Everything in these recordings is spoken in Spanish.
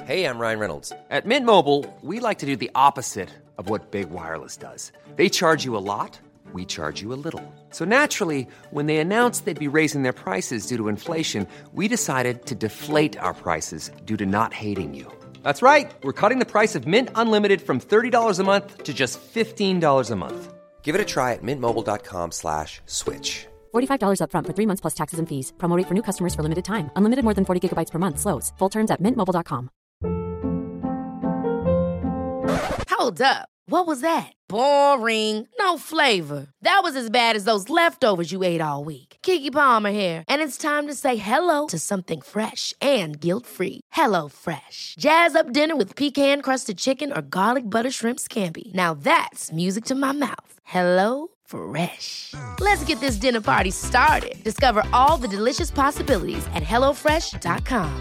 Hey, I'm Ryan Reynolds. At Mint Mobile, we like to do the opposite of what Big Wireless does. They charge you a lot, we charge you a little. So naturally, when they announced they'd be raising their prices due to inflation, we decided to deflate our prices due to not hating you. That's right. We're cutting the price of Mint Unlimited from $30 a month to just $15 a month. Give it a try at mintmobile.com/switch. $45 up front for 3 months plus taxes and fees. Promo rate for new customers for limited time. Unlimited more than 40 gigabytes per month. Slows full terms at mintmobile.com. Hold up. What was that? Boring. No flavor. That was as bad as those leftovers you ate all week. Keke Palmer here, and it's time to say hello to something fresh and guilt-free. Hello Fresh. Jazz up dinner with pecan-crusted chicken or garlic butter shrimp scampi. Now that's music to my mouth. Hello Fresh. Let's get this dinner party started. Discover all the delicious possibilities at hellofresh.com.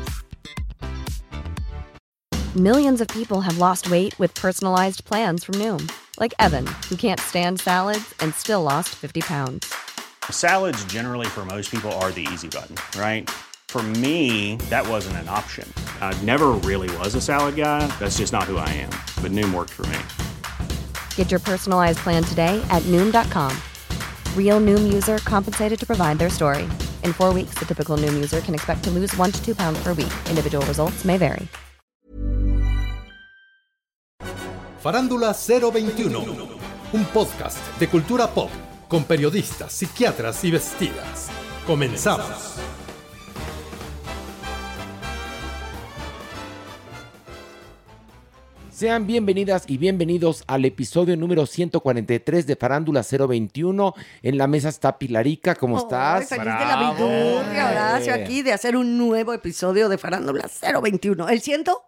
Millions of people have lost weight with personalized plans from Noom. Like Evan, who can't stand salads and still lost 50 pounds. Salads generally for most people are the easy button, right? For me, that wasn't an option. I never really was a salad guy. That's just not who I am. But Noom worked for me. Get your personalized plan today at Noom.com. Real Noom user compensated to provide their story. In 4 weeks, the typical Noom user can expect to lose 1 to 2 pounds per week. Individual results may vary. Farándula 021, un podcast de cultura pop con periodistas, psiquiatras y vestidas. Comenzamos. Sean bienvenidas y bienvenidos al episodio número 143 de Farándula 021. En la mesa está Pilarica, ¿cómo estás? Feliz de la vidurria, Horacio, aquí de hacer un nuevo episodio de Farándula 021, el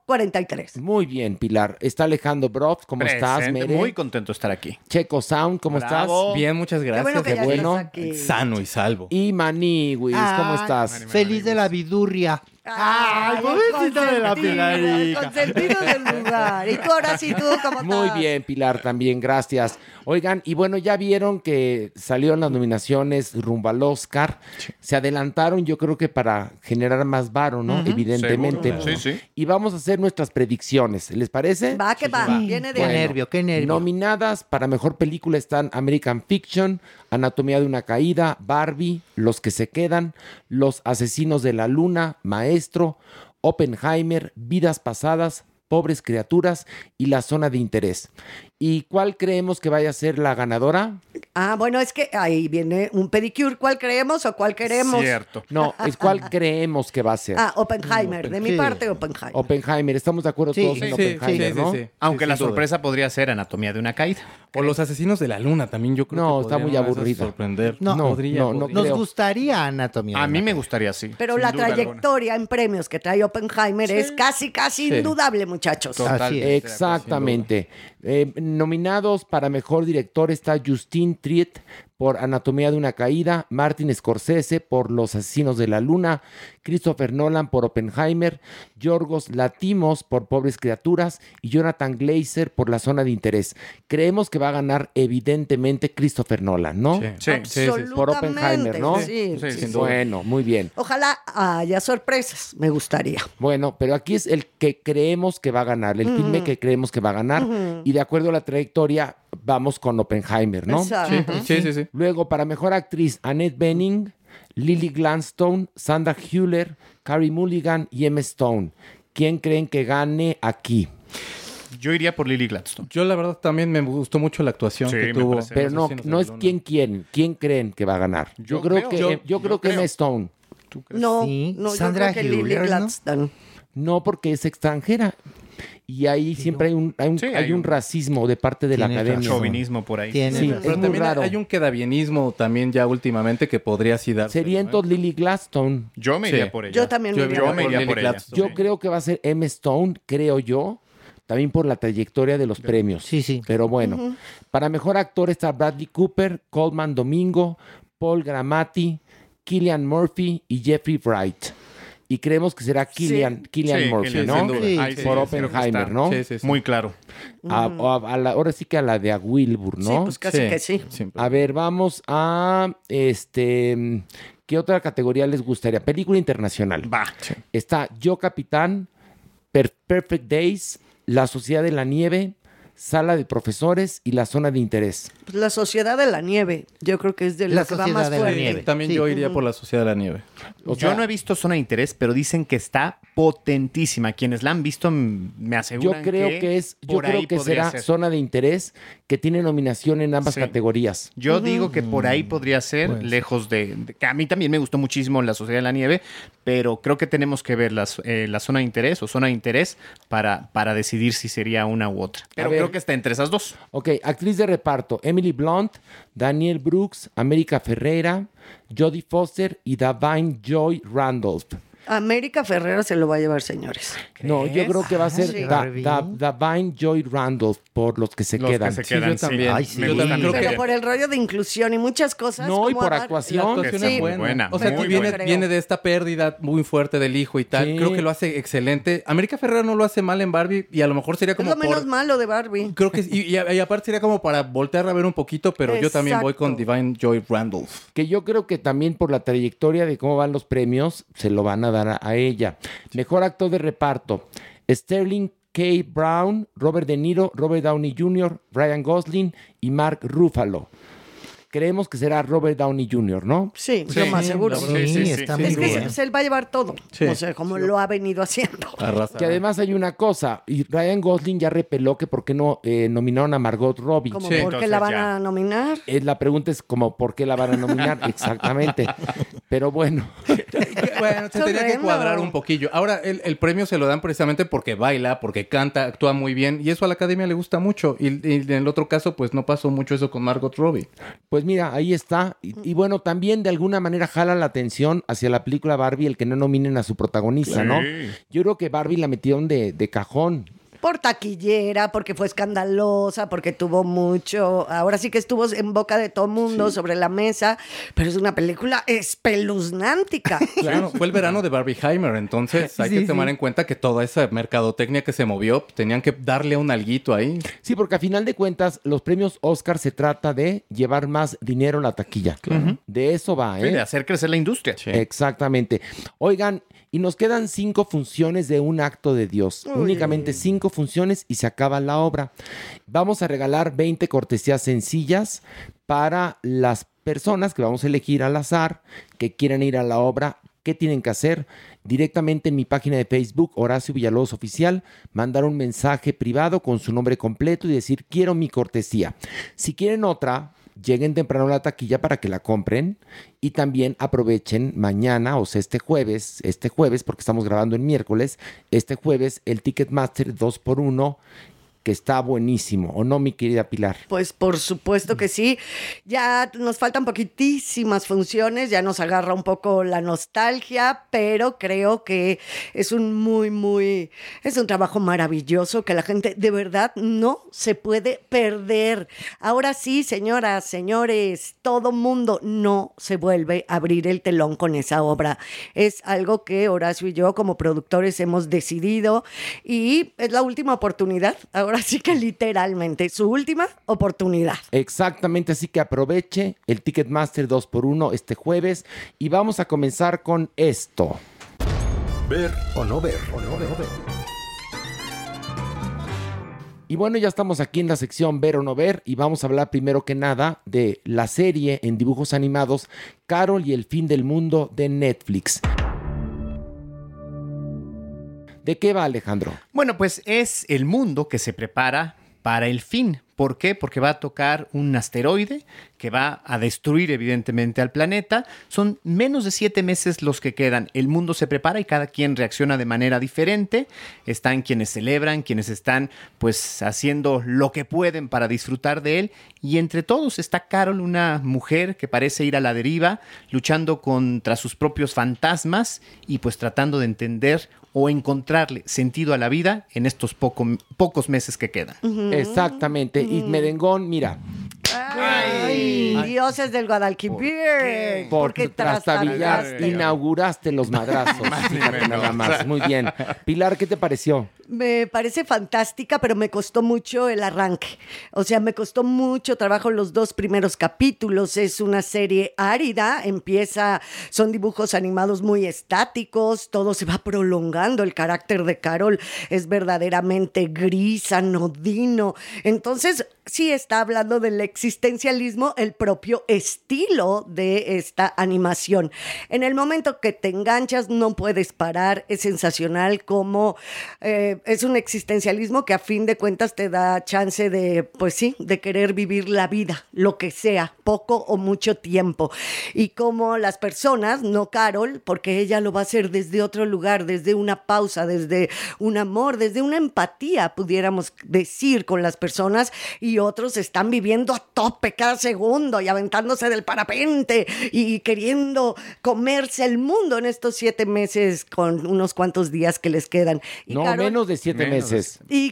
143. Muy bien, Pilar. Está Alejandro Broff, ¿cómo estás, Mere? Muy contento de estar aquí. Checo Sound, ¿cómo estás? Bien, muchas gracias. Qué bueno que ya bueno. estás aquí. Sano y salvo. Y Maniwis, ¿cómo estás? Feliz de la vidurria. Ay, pobrecito de la Pilarica. el consentido del lugar. Y tú, ahora sí, tú, ¿cómo estás? Muy bien, Pilar, también, gracias. Oigan, y bueno, ya vieron que salieron las nominaciones rumbo al Oscar. Sí. Se adelantaron, yo creo que para generar más varo, ¿no? Evidentemente. Seguro. Sí. Y vamos a hacer nuestras predicciones. ¿Les parece? Va, que va. Viene de... Qué nervio. Nominadas para Mejor Película están American Fiction, Anatomía de una Caída, Barbie, Los que se quedan, Los asesinos de la luna, Maestro, Oppenheimer, Vidas pasadas, Pobres criaturas y La zona de interés. ¿Y cuál creemos que vaya a ser la ganadora? Ah, bueno, es que ahí viene un pedicure. ¿Cuál creemos o cuál queremos? Cierto. No, es cuál creemos que va a ser. Ah, Oppenheimer. De mi parte, Oppenheimer. Oppenheimer. Estamos de acuerdo todos en Oppenheimer, ¿no? Sí. Aunque la sorpresa podría ser Anatomía de una Caída. O Los asesinos de la luna también, yo creo no, que está muy aburrida. Sorprender. No, podría. Nos gustaría Anatomía. A mí me gustaría, sí. Pero la trayectoria en premios que trae Oppenheimer es casi indudable, muchachos. Total. Exactamente. Nominados para Mejor Director está Justin Triet por Anatomía de una Caída, Martin Scorsese por Los asesinos de la luna, Christopher Nolan por Oppenheimer, Yorgos Lanthimos por Pobres criaturas y Jonathan Glazer por La zona de interés. Creemos que va a ganar evidentemente Christopher Nolan, ¿no? Sí. Por Oppenheimer, ¿no? Sí. Bueno, muy bien. Ojalá haya sorpresas, me gustaría. Bueno, pero aquí es el que creemos que va a ganar, el filme que creemos que va a ganar, y de acuerdo a la trayectoria vamos con Oppenheimer, ¿no? Exacto. Sí. Luego, para Mejor Actriz, Annette Bening, Lily Gladstone, Sandra Hüller, Carey Mulligan y Emma Stone. ¿Quién creen que gane aquí? Yo iría por Lily Gladstone. Yo la verdad también me gustó mucho la actuación que tuvo. Pero no es quién creen que va a ganar. Yo creo que Emma Stone. No, Sandra yo creo que Lily Hüller, Gladstone. No, porque es extranjera. Y ahí siempre hay un racismo de parte de la academia. Chauvinismo por ahí. Sí, Pero es muy también raro. hay un quedabienismo también ya últimamente que podría así darse. Sería entonces Lily Gladstone. Yo me iría por ella. Yo también me iría por ella. Yo creo que va a ser Emma Stone, creo yo. También por la trayectoria de los premios. Sí. Pero bueno, para Mejor Actor está Bradley Cooper, Colman Domingo, Paul Giamatti, Cillian Murphy y Jeffrey Wright. Y creemos que será Cillian Murphy, ¿no? Por Oppenheimer, ¿no? Sí. Muy claro. Ahora sí que a la de a Wilbur, ¿no? Sí, pues casi que sí. A ver, vamos a ¿qué otra categoría les gustaría? Película internacional. Va. Está Yo Capitán, Perfect Days, La Sociedad de la Nieve, Sala de Profesores y La Zona de Interés. Pues la Sociedad de la Nieve, yo creo que es de La lo que va Sociedad más de la fuerte. Nieve. También Sí. yo iría por la Sociedad de la Nieve. O sea, Yo no he visto Zona de Interés, pero dicen que está potentísima. Quienes la han visto me yo aseguran creo por ahí que podría será ser. Zona de Interés, que tiene nominación en ambas Sí. categorías. Yo digo que por ahí podría ser, Pues. lejos que a mí también me gustó muchísimo La Sociedad de la Nieve, pero creo que tenemos que ver la Zona de Interés o Zona de Interés para decidir si sería una u otra. Pero ver. creo que está entre esas dos. Ok, actriz de reparto: Emily Blunt, Daniel Brooks, América Ferreira, Jodie Foster y Davine Joy Randolph. América Ferrera se lo va a llevar, señores. No, yo creo que va a ser Sí. Davine Joy Randolph por los que se Los que quedan. se Sí, quedan, yo también. Ay, sí. Me Yo gustan también creo Pero que por el rollo de inclusión y muchas cosas. No, y ¿cómo por dar- actuación. la actuación Sí. es buena. buena, O sea, muy que buena. viene de esta pérdida muy fuerte del hijo y tal. Sí. Creo que lo hace excelente. América Ferrera no lo hace mal en Barbie y a lo mejor sería Es como lo menos malo de Barbie. Creo que y aparte sería como para voltear a ver un poquito, pero yo también voy con Exacto. Divine Joy Randolph. Que yo creo que también por la trayectoria de cómo van los premios, se lo van a dar a ella. Mejor actor de reparto: Sterling K. Brown, Robert De Niro, Robert Downey Jr., Ryan Gosling y Mark Ruffalo. Creemos que será Robert Downey Jr., ¿no? Sí, yo más seguro. Sí, sí, sí. está Sí, muy Es que bien. se va a llevar todo. Sí. O sea, como lo ha venido haciendo. Arrasa. Que además hay una cosa, y Ryan Gosling ya repeló que por qué no nominaron a Margot Robbie. Como Sí, por qué la entonces van ya. a nominar. La pregunta es como por qué la van a nominar exactamente. Pero bueno, Bueno, se Es tenía que horrendo. cuadrar un poquillo. Ahora, el premio se lo dan precisamente porque baila, porque canta, actúa muy bien. Y eso a la academia le gusta mucho. Y en el otro caso, pues no pasó mucho eso con Margot Robbie. pues mira, ahí está. Y bueno, también de alguna manera jala la atención hacia la película Barbie el que no nominen a su protagonista, ¿no? Yo creo que Barbie la metieron de cajón. Por taquillera, porque fue escandalosa, porque tuvo mucho. Ahora sí que estuvo en boca de todo mundo, sobre la mesa. Pero es una película espeluznántica. Claro, fue el verano de Barbieheimer. Entonces hay que tomar en cuenta que toda esa mercadotecnia que se movió, tenían que darle un alguito ahí. Sí, porque a final de cuentas, los premios Oscar se trata de llevar más dinero a la taquilla. De eso va, Sí, ¿eh? de hacer crecer la industria. Exactamente. Oigan, y nos quedan 5 funciones de un acto de Dios. Únicamente 5 funciones y se acaba la obra. Vamos a regalar 20 cortesías sencillas para las personas que vamos a elegir al azar, que quieran ir a la obra. ¿Qué tienen que hacer? Directamente en mi página de Facebook, Horacio Villalobos Oficial, mandar un mensaje privado con su nombre completo y decir, quiero mi cortesía. Si quieren otra, lleguen temprano a la taquilla para que la compren y también aprovechen mañana, o sea, este jueves, porque estamos grabando el miércoles, este jueves el Ticketmaster 2x1, que está buenísimo, ¿o no, mi querida Pilar? Pues por supuesto que sí. Ya nos faltan poquitísimas funciones, ya nos agarra un poco la nostalgia, pero creo que es un es un trabajo maravilloso que la gente de verdad no se puede perder. Ahora sí, señoras, señores, todo mundo no se vuelve a abrir el telón con esa obra. Es algo que Horacio y yo como productores hemos decidido y es la última oportunidad. Ahora sí que literalmente, su última oportunidad. Exactamente, así que aproveche el Ticketmaster 2x1 este jueves y vamos a comenzar con esto. Ver o no ver. Y bueno, ya estamos aquí en la sección Ver o no ver y vamos a hablar primero que nada de la serie en dibujos animados Carol y el fin del mundo de Netflix. ¿De qué va, Alejandro? Bueno, pues es el mundo que se prepara para el fin. ¿Por qué? Porque va a tocar un asteroide que va a destruir evidentemente al planeta. Son menos de 7 meses los que quedan. El mundo se prepara y cada quien reacciona de manera diferente. Están quienes celebran, quienes están pues haciendo lo que pueden para disfrutar de él. Y entre todos está Carol, una mujer que parece ir a la deriva, luchando contra sus propios fantasmas y pues tratando de entender o encontrarle sentido a la vida en estos pocos meses que quedan. Exactamente. Y Merengón, mira, Ay, dioses del Guadalquivir. Porque trastabillas, inauguraste los madrazos. Fíjate nada más. Muy bien. Pilar, ¿qué te pareció? Me parece fantástica, pero me costó mucho el arranque. O sea, me costó mucho trabajo los 2 primeros capítulos. Es una serie árida, son dibujos animados muy estáticos, todo se va prolongando. El carácter de Carol es verdaderamente gris, anodino. Entonces, sí está hablando del existencialismo, el propio estilo de esta animación. En el momento que te enganchas, no puedes parar. Es sensacional como... es un existencialismo que a fin de cuentas te da chance de, pues sí, de querer vivir la vida, lo que sea, poco o mucho tiempo. Y como las personas, no Carol, porque ella lo va a hacer desde otro lugar, desde una pausa, desde un amor, desde una empatía, pudiéramos decir, con las personas, y otros están viviendo a tope cada segundo y aventándose del parapente y queriendo comerse el mundo en estos 7 meses con unos cuantos días que les quedan. Y No, Carol, menos de 7 meses. Y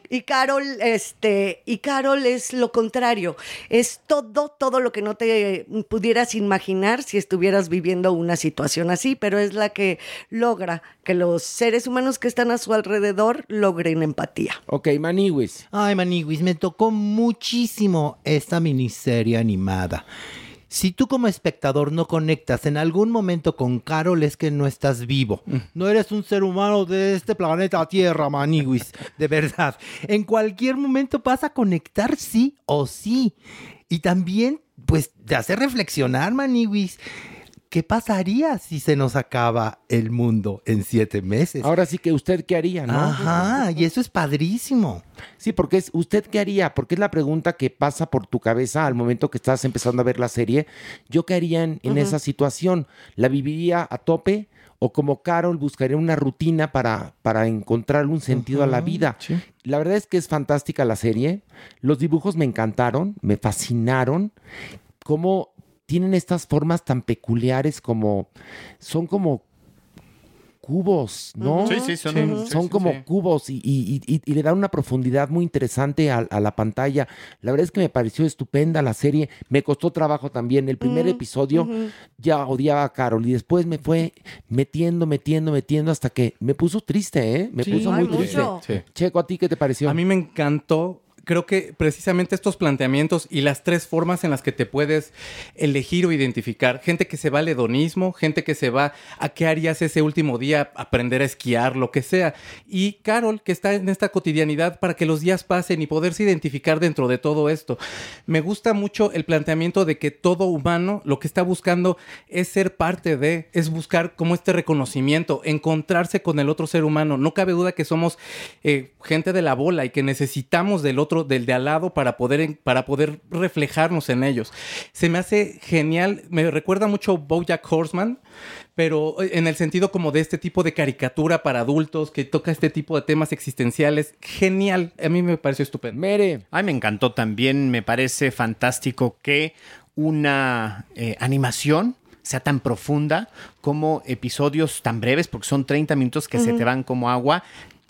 Carol es lo contrario. Es todo lo que no te pudieras imaginar si estuvieras viviendo una situación así, pero es la que logra que los seres humanos que están a su alrededor logren empatía. Ok, Maniwis. Ay, Maniwis, me tocó muchísimo esta miniserie animada. Si tú como espectador no conectas en algún momento con Carol, es que no estás vivo. No eres un ser humano de este planeta Tierra, Maniwis. De verdad. En cualquier momento vas a conectar sí o sí. Y también, pues, te hace reflexionar, Maniwis. ¿Qué pasaría si se nos acaba el mundo en 7 meses? Ahora sí que usted qué haría, ¿no? Ajá, y eso es padrísimo. Sí, porque es usted qué haría, porque es la pregunta que pasa por tu cabeza al momento que estás empezando a ver la serie. ¿Yo qué haría en esa situación? ¿La viviría a tope? O como Carol, buscaría una rutina para encontrar un sentido a la vida. Sí. La verdad es que es fantástica la serie. Los dibujos me encantaron, me fascinaron. Cómo tienen estas formas tan peculiares son como cubos, ¿no? Sí, Son como cubos y le dan una profundidad muy interesante a la pantalla. La verdad es que me pareció estupenda la serie. Me costó trabajo también. El primer episodio ya odiaba a Carol y después me fue metiendo hasta que me puso triste, ¿eh? Me puso muy triste. Sí. Checo, ¿a ti qué te pareció? A mí me encantó. Creo que precisamente estos planteamientos y las 3 formas en las que te puedes elegir o identificar. Gente que se va al hedonismo, gente que se va a qué harías ese último día, aprender a esquiar, lo que sea. Y Carol, que está en esta cotidianidad para que los días pasen y poderse identificar dentro de todo esto. Me gusta mucho el planteamiento de que todo humano lo que está buscando es ser parte de, es buscar como este reconocimiento, encontrarse con el otro ser humano. No cabe duda que somos gente de la bola y que necesitamos del otro, del de al lado para poder reflejarnos en ellos. Se me hace genial, me recuerda mucho BoJack Horseman, pero en el sentido como de este tipo de caricatura para adultos que toca este tipo de temas existenciales. Genial, a mí me pareció estupendo. Mere. Ay, me encantó también, me parece fantástico que una animación sea tan profunda como episodios tan breves, porque son 30 minutos que se te van como agua,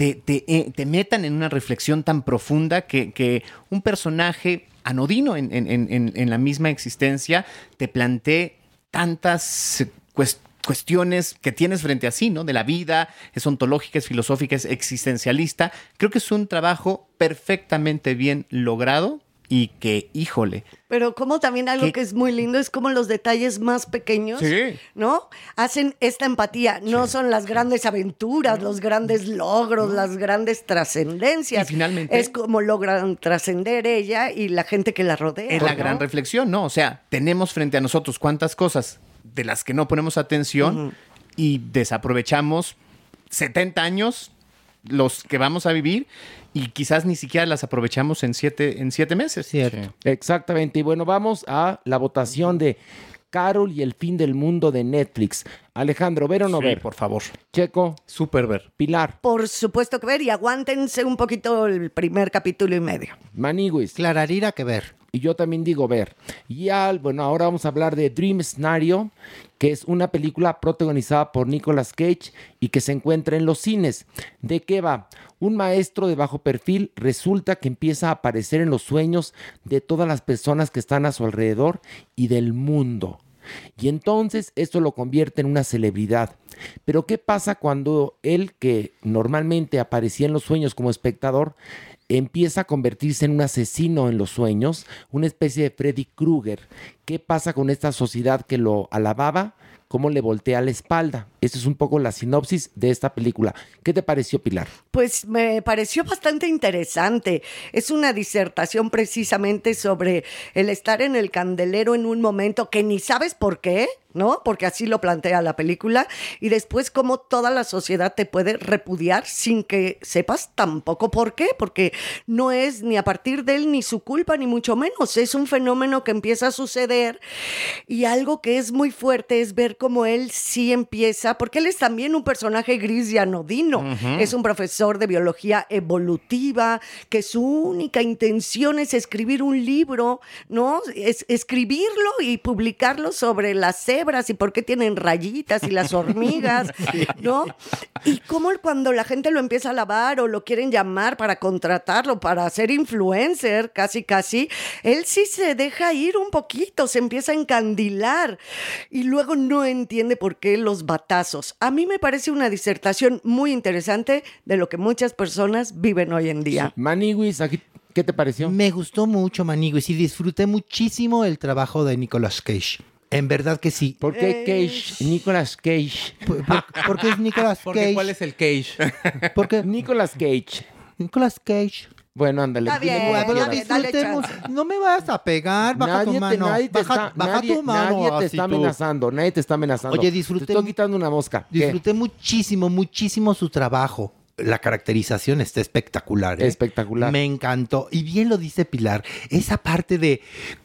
te metan en una reflexión tan profunda que un personaje anodino en la misma existencia te plantee tantas cuestiones que tienes frente a sí, ¿no? De la vida, es ontológica, es filosófica, es existencialista. Creo que es un trabajo perfectamente bien logrado y que, híjole. Pero como también algo que es muy lindo es como los detalles más pequeños, ¿no? Hacen esta empatía. No son las grandes aventuras, los grandes logros, las grandes trascendencias. Y finalmente es como logran trascender ella y la gente que la rodea. Es la gran reflexión, ¿no? O sea, tenemos frente a nosotros cuántas cosas de las que no ponemos atención y desaprovechamos 70 años los que vamos a vivir y quizás ni siquiera las aprovechamos en 7 meses. Cierto. Sí. Exactamente. Y bueno, vamos a la votación de Carol y el fin del mundo de Netflix. Alejandro, ¿ver o no ver? Por favor. Checo. Súper ver. Pilar. Por supuesto que ver y aguántense un poquito el primer capítulo y medio. Maniwis. Clararira que ver. Y yo también digo ver. Bueno, ahora vamos a hablar de Dream Scenario, que es una película protagonizada por Nicolas Cage y que se encuentra en los cines. ¿De qué va? Un maestro de bajo perfil resulta que empieza a aparecer en los sueños de todas las personas que están a su alrededor y del mundo. Y entonces esto lo convierte en una celebridad. Pero ¿qué pasa cuando él, que normalmente aparecía en los sueños como espectador, empieza a convertirse en un asesino en los sueños, una especie de Freddy Krueger? ¿Qué pasa con esta sociedad que lo alababa? ¿Cómo le voltea la espalda? Esa es un poco la sinopsis de esta película. ¿Qué te pareció, Pilar? Pues me pareció bastante interesante. Es una disertación precisamente sobre el estar en el candelero en un momento que ni sabes por qué, ¿no? Porque así lo plantea la película. Y después cómo toda la sociedad te puede repudiar sin que sepas tampoco por qué. Porque no es ni a partir de él ni su culpa, ni mucho menos. Es un fenómeno que empieza a suceder. Y algo que es muy fuerte es ver cómo él sí empieza, porque él es también un personaje gris y anodino. Es un profesor de biología evolutiva, que su única intención es escribir un libro, ¿no? Es escribirlo y publicarlo sobre las cebras y por qué tienen rayitas y las hormigas, ¿no? Y cómo cuando la gente lo empieza a alabar o lo quieren llamar para contratarlo, para ser influencer, casi, él sí se deja ir un poquito, se empieza a encandilar y luego no entiende por qué los batazos. A mí me parece una disertación muy interesante de lo que muchas personas viven hoy en día. Maniguis, ¿qué te pareció? Me gustó mucho, Maniguis, y disfruté muchísimo el trabajo de Nicolas Cage. En verdad que sí. ¿Por qué Cage? Nicolas Cage. Porque es Nicolas Cage. Porque ¿cuál es el Cage? Porque Nicolas Cage. Nicolas Cage. Bueno, ándale. Está bien, Pero dale disfrutemos. chance. No me vas a pegar, baja tu mano. Baja tu mano. Nadie te así está tú. amenazando, nadie te está amenazando. Oye, disfruté- Te estoy quitando una mosca. ¿Qué? Disfruté muchísimo su trabajo. La caracterización está espectacular. Espectacular. Me encantó. Y bien lo dice Pilar, esa parte de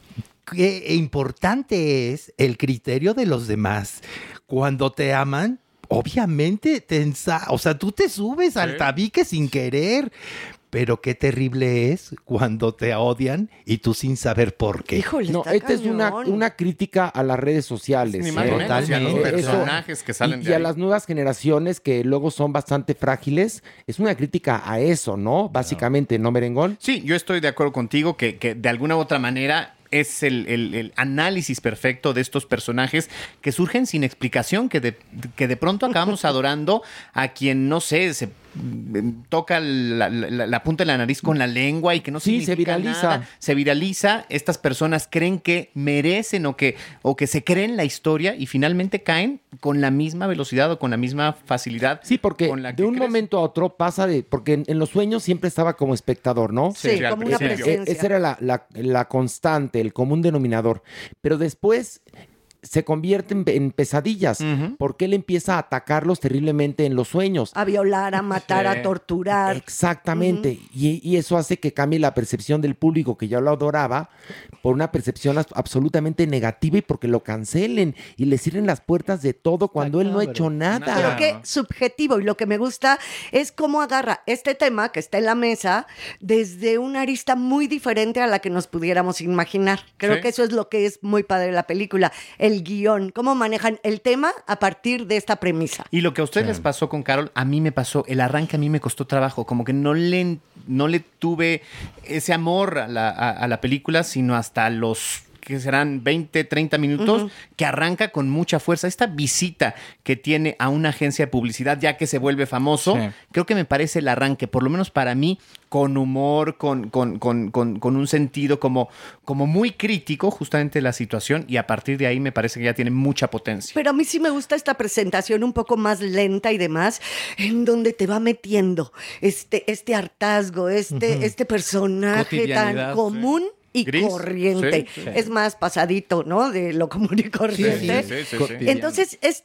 qué importante es el criterio de los demás. Cuando te aman, obviamente, o sea, tú te subes al tabique sin querer. Pero qué terrible es cuando te odian y tú sin saber por qué. Híjole, No, está esta es cañón. una crítica a las redes sociales. Ni más ni menos, y a los Eso, personajes que salen y de a ahí. las nuevas generaciones que luego son bastante frágiles. Es una crítica a eso, ¿no? Básicamente, ¿no, Merengón? Sí, yo estoy de acuerdo contigo que de alguna u otra manera es el análisis perfecto de estos personajes que surgen sin explicación, que de pronto acabamos adorando a quien, no sé, se toca la punta de la nariz con la lengua y que no Sí, significa se viraliza. nada. Se viraliza. Estas personas creen que merecen o que se creen la historia y finalmente caen con la misma velocidad o con la misma facilidad. Sí, porque con la de que un crecen. momento a otro pasa porque en los sueños siempre estaba como espectador, ¿no? Sí, al como una principio. presencia. Esa era la constante, el común denominador. Pero después se convierte en pesadillas, porque él empieza a atacarlos terriblemente en los sueños. A violar, a matar, a torturar. Exactamente. Y eso hace que cambie la percepción del público que ya lo adoraba por una percepción absolutamente negativa y porque lo cancelen y le cierren las puertas de todo cuando él no ha hecho nada. Pero qué subjetivo. Y lo que me gusta es cómo agarra este tema que está en la mesa desde una arista muy diferente a la que nos pudiéramos imaginar. Creo Sí. que eso es lo que es muy padre de la película. El guión, cómo manejan el tema a partir de esta premisa. Y lo que a ustedes les pasó con Carol, a mí me pasó. El arranque a mí me costó trabajo. Como que no le tuve ese amor a la película, sino hasta los que serán 20, 30 minutos, que arranca con mucha fuerza. Esta visita que tiene a una agencia de publicidad, ya que se vuelve famoso, Sí. creo que me parece el arranque, por lo menos para mí, con humor, con un sentido como muy crítico justamente de la situación, y a partir de ahí me parece que ya tiene mucha potencia. Pero a mí sí me gusta esta presentación un poco más lenta y demás, en donde te va metiendo este hartazgo, este personaje Cotidianidad, tan común y Gris, corriente. sí, sí. Es más pasadito, ¿no? De lo común y corriente. Sí. Entonces, este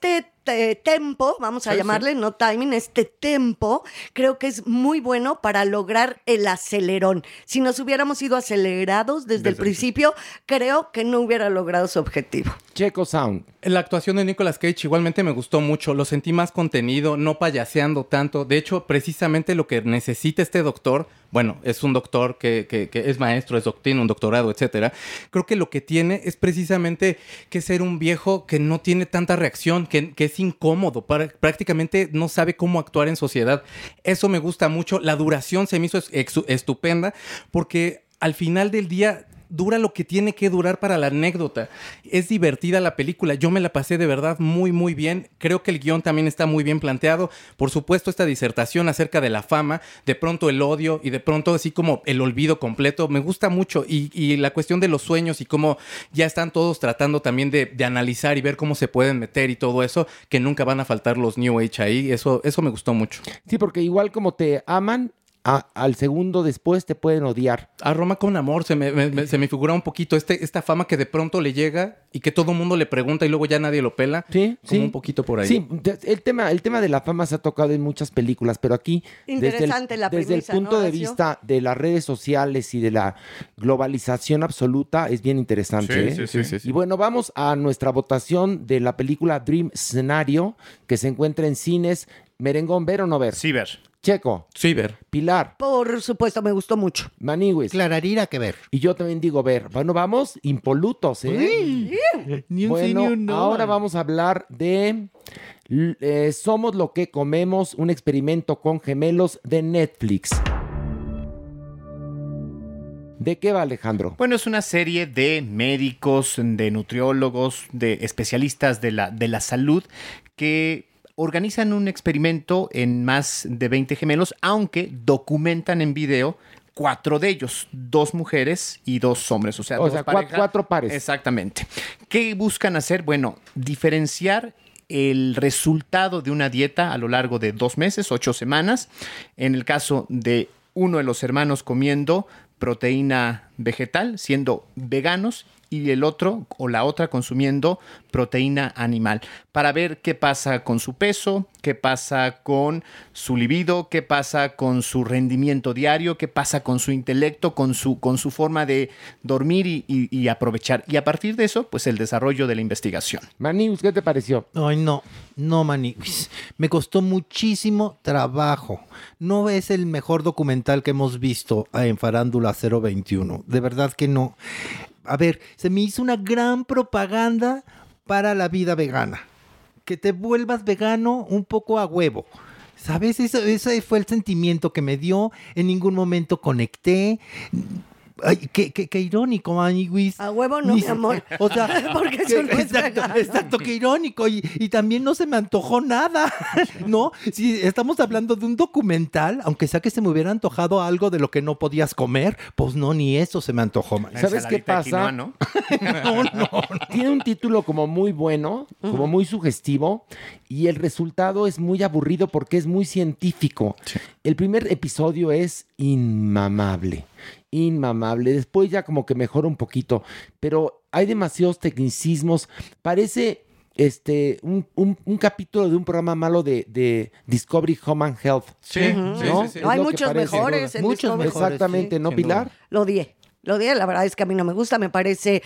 tempo, vamos a llamarle, no timing, este tempo, creo que es muy bueno para lograr el acelerón. Si nos hubiéramos ido acelerados desde el principio, creo que no hubiera logrado su objetivo. Checo Sound. La actuación de Nicolas Cage igualmente me gustó mucho. Lo sentí más contenido, no payaseando tanto. De hecho, precisamente lo que necesita este doctor, bueno, es un doctor que es maestro, tiene un doctorado, etcétera. Creo que lo que tiene es precisamente que ser un viejo que no tiene tanta reacción, que es incómodo, prácticamente no sabe cómo actuar en sociedad. Eso me gusta mucho. La duración se me hizo estupenda porque al final del día dura lo que tiene que durar para la anécdota. Es divertida la película. Yo me la pasé de verdad muy, muy bien. Creo que el guión también está muy bien planteado. Por supuesto, esta disertación acerca de la fama, de pronto el odio y de pronto así como el olvido completo. Me gusta mucho. Y la cuestión de los sueños y cómo ya están todos tratando también de analizar y ver cómo se pueden meter y todo eso, que nunca van a faltar los New Age ahí. Eso me gustó mucho. Sí, porque igual como te aman, al segundo después te pueden odiar. A Roma con amor se me figura un poquito esta fama que de pronto le llega y que todo el mundo le pregunta y luego ya nadie lo pela. Sí, como un poquito por ahí. Sí, el tema de la fama se ha tocado en muchas películas, pero aquí desde el punto de vista de las redes sociales y de la globalización absoluta es bien interesante. Sí. Y bueno, vamos a nuestra votación de la película Dream Scenario, que se encuentra en cines. Merengón, ¿ver o no ver? Sí, ver. Checo. Sí, ver. Pilar. Por supuesto, me gustó mucho. Maniwis. Clararira que ver. Y yo también digo ver. Bueno, vamos impolutos, ¿eh? Ni un Bueno, sí, ni un no. ahora vamos a hablar de Somos lo que comemos, un experimento con gemelos de Netflix. ¿De qué va, Alejandro? Bueno, es una serie de médicos, de nutriólogos, de especialistas de la salud que organizan un experimento en más de 20 gemelos, aunque documentan en video 4 de ellos, 2 mujeres y 2 hombres. O sea, 4 pares. Exactamente. ¿Qué buscan hacer? Bueno, diferenciar el resultado de una dieta a lo largo de 2 meses, 8 semanas. En el caso de uno de los hermanos comiendo proteína vegetal, siendo veganos, y el otro o la otra consumiendo proteína animal, para ver qué pasa con su peso, qué pasa con su libido, qué pasa con su rendimiento diario, qué pasa con su intelecto, con su forma de dormir y aprovechar. Y a partir de eso, pues el desarrollo de la investigación. Manius, ¿qué te pareció? Ay, no, Maniwis. Me costó muchísimo trabajo. No es el mejor documental que hemos visto en Farándula 021. De verdad que no. A ver, se me hizo una gran propaganda para la vida vegana. Que te vuelvas vegano un poco a huevo. ¿Sabes? Ese fue el sentimiento que me dio. En ningún momento conecté. Ay, qué irónico, Maniwis. A huevo no, mi amor. O sea, porque eso no es exacto, qué irónico. Y también no se me antojó nada, ¿no? Si estamos hablando de un documental, aunque sea que se me hubiera antojado algo de lo que no podías comer, pues no, ni eso se me antojó. ¿Sabes qué pasa? Quinoa, ¿no? No. Tiene un título como muy bueno, como muy sugestivo, y el resultado es muy aburrido porque es muy científico. Sí. El primer episodio es inmamable. Después ya como que mejora un poquito, pero hay demasiados tecnicismos. Parece un capítulo de un programa malo de Discovery Home and Health. Sí, ¿no? sí. Hay muchos mejores en Muchos Discovery. mejores. Exactamente, Sí, ¿no, Pilar? Lo odié, la verdad es que a mí no me gusta, me parece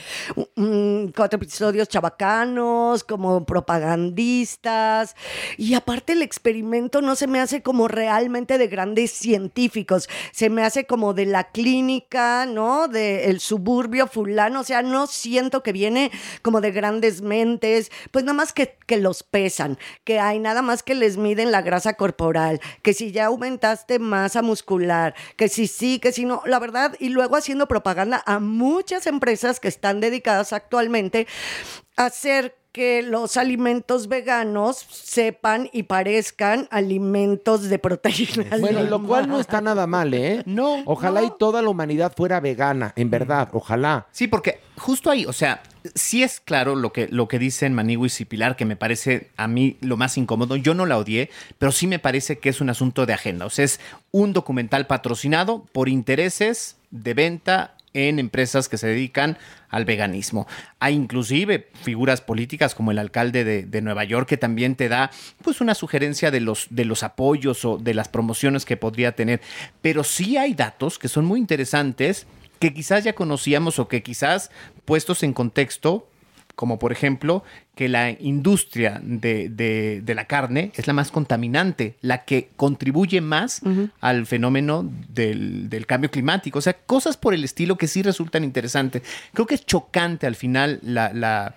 4 episodios chabacanos, como propagandistas, y aparte el experimento no se me hace como realmente de grandes científicos, se me hace como de la clínica, ¿no? Del suburbio fulano, o sea, no siento que viene como de grandes mentes, pues nada más que los pesan, que hay nada más que les miden la grasa corporal, que si ya aumentaste masa muscular, que si sí, que si no, la verdad, y luego haciendo propaganda a muchas empresas que están dedicadas actualmente a hacer que los alimentos veganos sepan y parezcan alimentos de proteína. Bueno, lo cual no está nada mal, ¿eh? No. Ojalá y toda la humanidad fuera vegana, en verdad, ojalá. Sí, porque justo ahí, o sea, sí es claro lo que dicen Maniwis y Pilar, que me parece a mí lo más incómodo. Yo no la odié, pero sí me parece que es un asunto de agenda. O sea, es un documental patrocinado por intereses de venta en empresas que se dedican al veganismo. Hay inclusive figuras políticas como el alcalde de Nueva York que también te da pues una sugerencia de los apoyos o de las promociones que podría tener. Pero sí hay datos que son muy interesantes que quizás ya conocíamos o que quizás puestos en contexto, como por ejemplo que la industria de la carne es la más contaminante, la que contribuye más al fenómeno del cambio climático. O sea, cosas por el estilo que sí resultan interesantes. Creo que es chocante al final la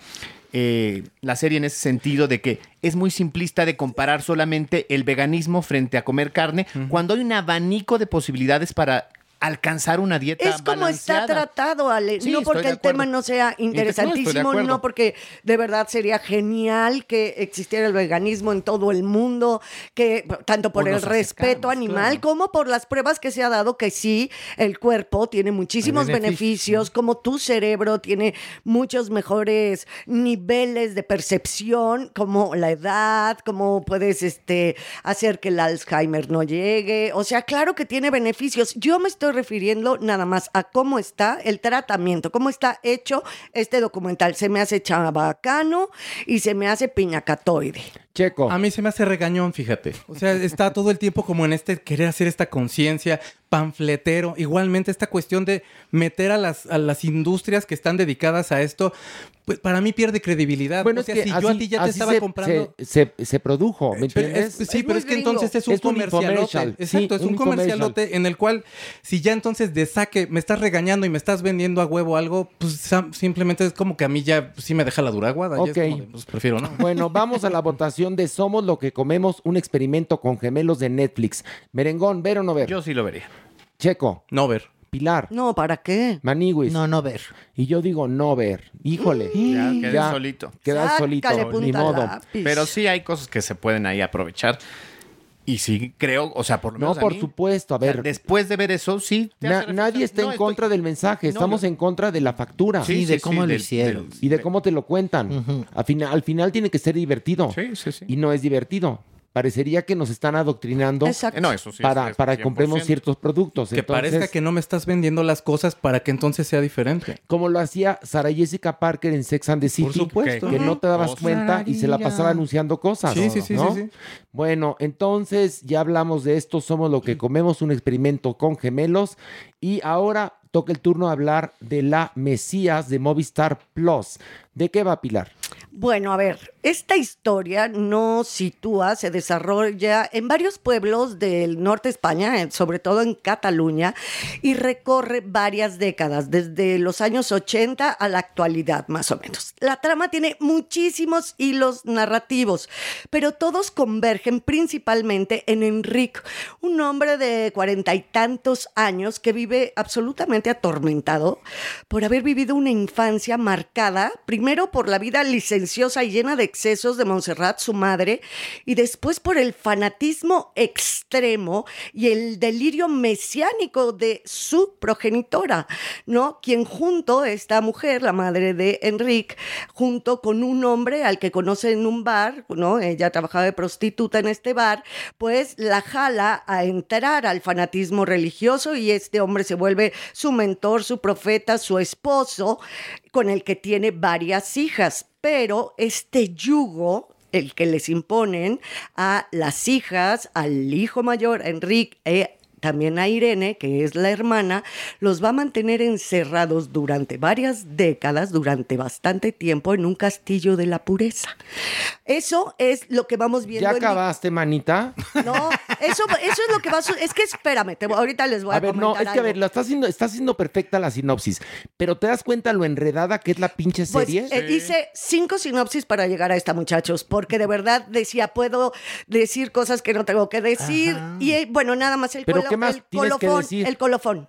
serie en ese sentido de que es muy simplista de comparar solamente el veganismo frente a comer carne, cuando hay un abanico de posibilidades para alcanzar una dieta es como balanceada. está tratado, Ale. Sí, no estoy porque de el acuerdo. tema no sea No, estoy de interesantísimo, acuerdo. no porque de verdad sería genial que existiera el veganismo en todo el mundo, que tanto por el Unos respeto africanos, animal claro. como por las pruebas que se ha dado que sí, el cuerpo tiene muchísimos Hay beneficios, como tu cerebro tiene muchos mejores niveles de percepción, como la edad, como puedes hacer que el Alzheimer no llegue. O sea, claro que tiene beneficios. Yo me estoy refiriendo nada más a cómo está el tratamiento, cómo está hecho este documental. Se me hace chabacano y se me hace piñacatoide. Checo. A mí se me hace regañón, fíjate. O sea, está todo el tiempo como en querer hacer esta conciencia, panfletero. Igualmente esta cuestión de meter a las industrias que están dedicadas a esto, pues para mí pierde credibilidad. Bueno, o sea, es que si yo a ti ya te así estaba comprando... se produjo, ¿me Pero entiendes? sí, Es pero muy es que gringo. entonces es un Es un comercialote. infomercial. Exacto, Sí, es un un comercialote en el cual, si ya entonces de saque me estás regañando y me estás vendiendo a huevo algo, pues simplemente es como que a mí ya sí me deja la duraguada. Ok. Ya es como de, pues prefiero no. Bueno, vamos a la votación de Somos lo que comemos, un experimento con gemelos de Netflix. Merengón, ¿ver o no ver? Yo sí lo vería. Checo, No ver. Pilar, No, ¿para qué? Maniwis. No ver. Y yo digo no ver. Híjole. Ya quedé solito. Quedas solito, Sácale ni punta modo. lápiz. Pero sí hay cosas que se pueden ahí aprovechar. Y sí, creo, o sea, por lo No, menos a por mí, supuesto, a o sea, ver. después de ver eso, sí. te hace reflexionar. Nadie está No, en contra del mensaje, no, estamos yo- en contra de la factura. Sí, de cómo lo hicieron. Y de cómo te lo cuentan. Al final tiene que ser divertido. Sí, sí, sí. Y no es divertido. Parecería que nos están adoctrinando Exacto. No, eso sí. para es que compremos 100%. ciertos productos. Que Entonces, parezca que no me estás vendiendo las cosas para que entonces sea diferente. como lo hacía Sarah Jessica Parker en Sex and the City. Por supuesto. Que no te dabas Ujú. cuenta y se la pasaba anunciando cosas. Sí, sí, sí, ¿no? sí, sí. Bueno, entonces ya hablamos de esto. Somos lo que comemos, un experimento con gemelos. Y ahora toca el turno de hablar de la Mesías de Movistar Plus. ¿De qué va, Pilar? Bueno, a ver, esta historia se desarrolla en varios pueblos del norte de España, sobre todo en Cataluña, y recorre varias décadas, desde los años 80 a la actualidad, más o menos. La trama tiene muchísimos hilos narrativos, pero todos convergen principalmente en Enric, un hombre de 40 y tantos años que vive absolutamente atormentado por haber vivido una infancia marcada, primero por la vida licenciosa y llena de excesos de Montserrat, su madre, y después por el fanatismo extremo y el delirio mesiánico de su progenitora, ¿no? Quien esta mujer, la madre de Enric, junto con un hombre al que conoce en un bar, ¿no? Ella trabajaba de prostituta en este bar, pues la jala a entrar al fanatismo religioso y este hombre se vuelve su mentor, su profeta, su esposo, con el que tiene varias hijas. Pero este yugo, el que les imponen a las hijas, al hijo mayor, a Enrique, también a Irene, que es la hermana, los va a mantener encerrados durante varias décadas, durante bastante tiempo, en un castillo de la pureza. Eso es lo que vamos viendo. ¿Ya acabaste, manita? No, eso es lo que va a Es que espérame, ahorita les voy a A ver, comentar no, es que a ver, algo. está haciendo perfecta la sinopsis, pero ¿te das cuenta lo enredada que es la pinche Pues serie? hice 5 sinopsis para llegar a esta, muchachos, porque de verdad decía, puedo decir cosas que no tengo que decir. Ajá. Y bueno, nada más ¿Pero qué más tienes que decir? El colofón.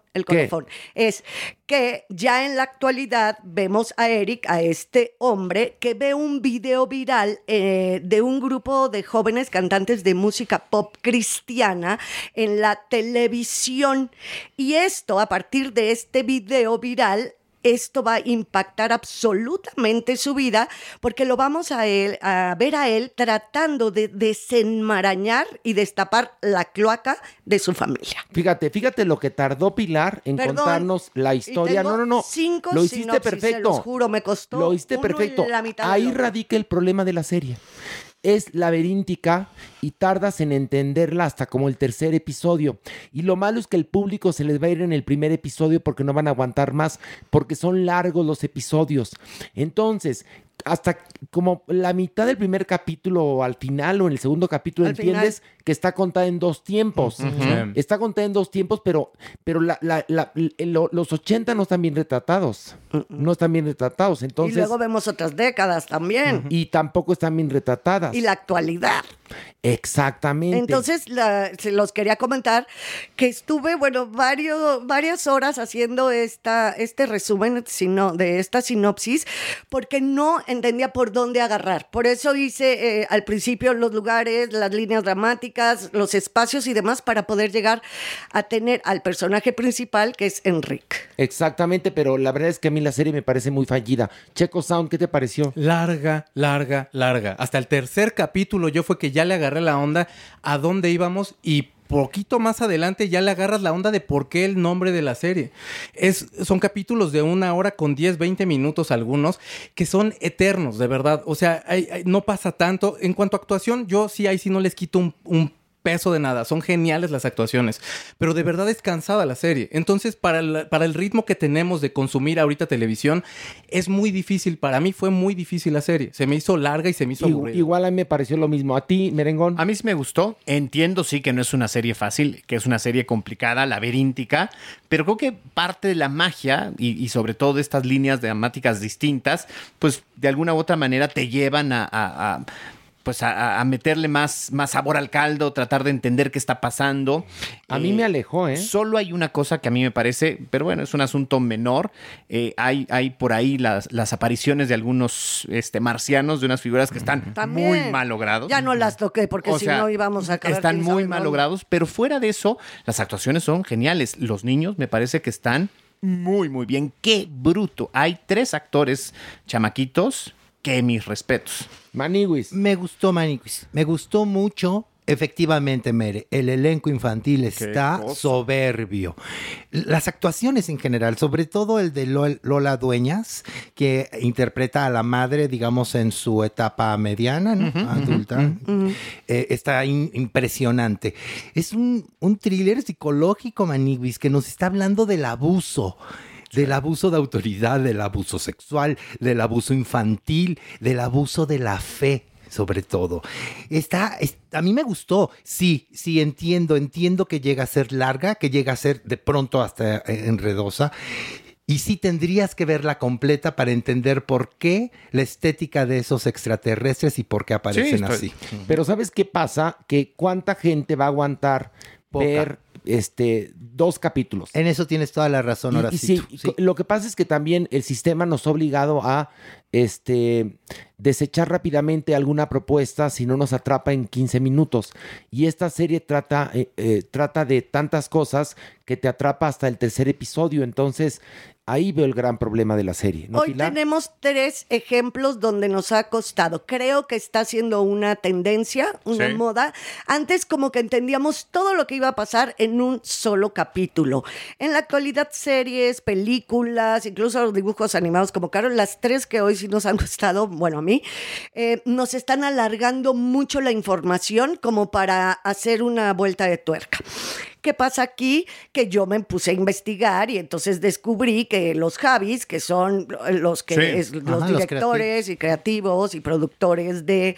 Es que ya en la actualidad vemos a Eric, a este hombre, que ve un video viral de un grupo de jóvenes cantantes de música pop cristiana en la televisión. Y esto, a partir de este video viral, esto va a impactar absolutamente su vida, porque lo vamos a ver a él tratando de desenmarañar y destapar la cloaca de su familia. Fíjate lo que tardó Pilar en contarnos la historia. No. 5 Lo hiciste sinopsis, perfecto. Se los juro, me costó. Lo hiciste perfecto. Ahí radica el problema de la serie. Es laberíntica y tardas en entenderla hasta como el tercer episodio. Y lo malo es que el público se les va a ir en el primer episodio porque no van a aguantar más, porque son largos los episodios. Entonces, hasta como la mitad del primer capítulo o al final o en el segundo capítulo entiendes que está contada en 2 tiempos. Está contada en 2 tiempos, pero los 80 no están bien retratados. No están bien retratados. Entonces, y luego vemos otras décadas también. Y tampoco están bien retratadas. Y la actualidad. Exactamente. Entonces, se los quería comentar que estuve, varias horas haciendo este resumen de esta sinopsis, porque no entendía por dónde agarrar. Por eso hice al principio los lugares, las líneas dramáticas, los espacios y demás, para poder llegar a tener al personaje principal, que es Enrique. Exactamente, pero la verdad es que a mí la serie me parece muy fallida. Checo Sound, ¿qué te pareció? Larga. Hasta el tercer capítulo yo fue que ya le agarré la onda a dónde íbamos y poquito más adelante ya le agarras la onda de por qué el nombre de la serie. Son capítulos de 1 hora con 10, 20 minutos algunos, que son eternos, de verdad. O sea, no pasa tanto. En cuanto a actuación, yo sí ahí sí no les quito un peso de nada. Son geniales las actuaciones, pero de verdad es cansada la serie. Entonces, para el ritmo que tenemos de consumir ahorita televisión, es muy difícil. Para mí fue muy difícil la serie. Se me hizo larga y se me hizo aburrida. Igual a mí me pareció lo mismo. ¿A ti, Merengón? A mí sí me gustó. Entiendo, sí, que no es una serie fácil, que es una serie complicada, laberíntica, pero creo que parte de la magia y sobre todo de estas líneas dramáticas distintas, pues de alguna u otra manera te llevan a meterle más sabor al caldo, tratar de entender qué está pasando. A mí me alejó, ¿eh? Solo hay una cosa que a mí me parece, pero bueno, es un asunto menor. Hay por ahí las apariciones de algunos marcianos, de unas figuras que están muy mal logrados. Ya no las toqué, porque si no íbamos a acabar. Están muy mal logrados, pero fuera de eso, las actuaciones son geniales. Los niños me parece que están muy, muy bien. ¡Qué bruto! Hay 3 actores chamaquitos que mis respetos. Maniwis. Me gustó Maniwis. Me gustó mucho. Efectivamente, Mere, el elenco infantil está soberbio. Las actuaciones en general, sobre todo el de Lola Dueñas, que interpreta a la madre, digamos, en su etapa mediana, ¿no? Adulta. Está impresionante. Es un thriller psicológico, Maniwis, que nos está hablando del abuso. Del abuso de autoridad, del abuso sexual, del abuso infantil, del abuso de la fe, sobre todo. A mí me gustó. Sí, entiendo que llega a ser larga, que llega a ser de pronto hasta enredosa. Y sí tendrías que verla completa para entender por qué la estética de esos extraterrestres y por qué aparecen así. Pero ¿sabes qué pasa? Que cuánta gente va a aguantar ver 2 capítulos. En eso tienes toda la razón, Horacito. Sí. Lo que pasa es que también el sistema nos ha obligado a desechar rápidamente alguna propuesta si no nos atrapa en 15 minutos. Y esta serie trata de tantas cosas que te atrapa hasta el tercer episodio. Entonces, ahí veo el gran problema de la serie, ¿no, Hoy Pilar? tenemos 3 ejemplos donde nos ha costado. Creo que está siendo una tendencia, una moda. Antes como que entendíamos todo lo que iba a pasar en un solo capítulo. En la actualidad, series, películas, incluso los dibujos animados como Carol, las 3 que hoy sí nos han gustado, bueno, a mí, nos están alargando mucho la información como para hacer una vuelta de tuerca. ¿Qué pasa aquí? Que yo me puse a investigar y entonces descubrí que los Javis, que son los directores y creativos y productores de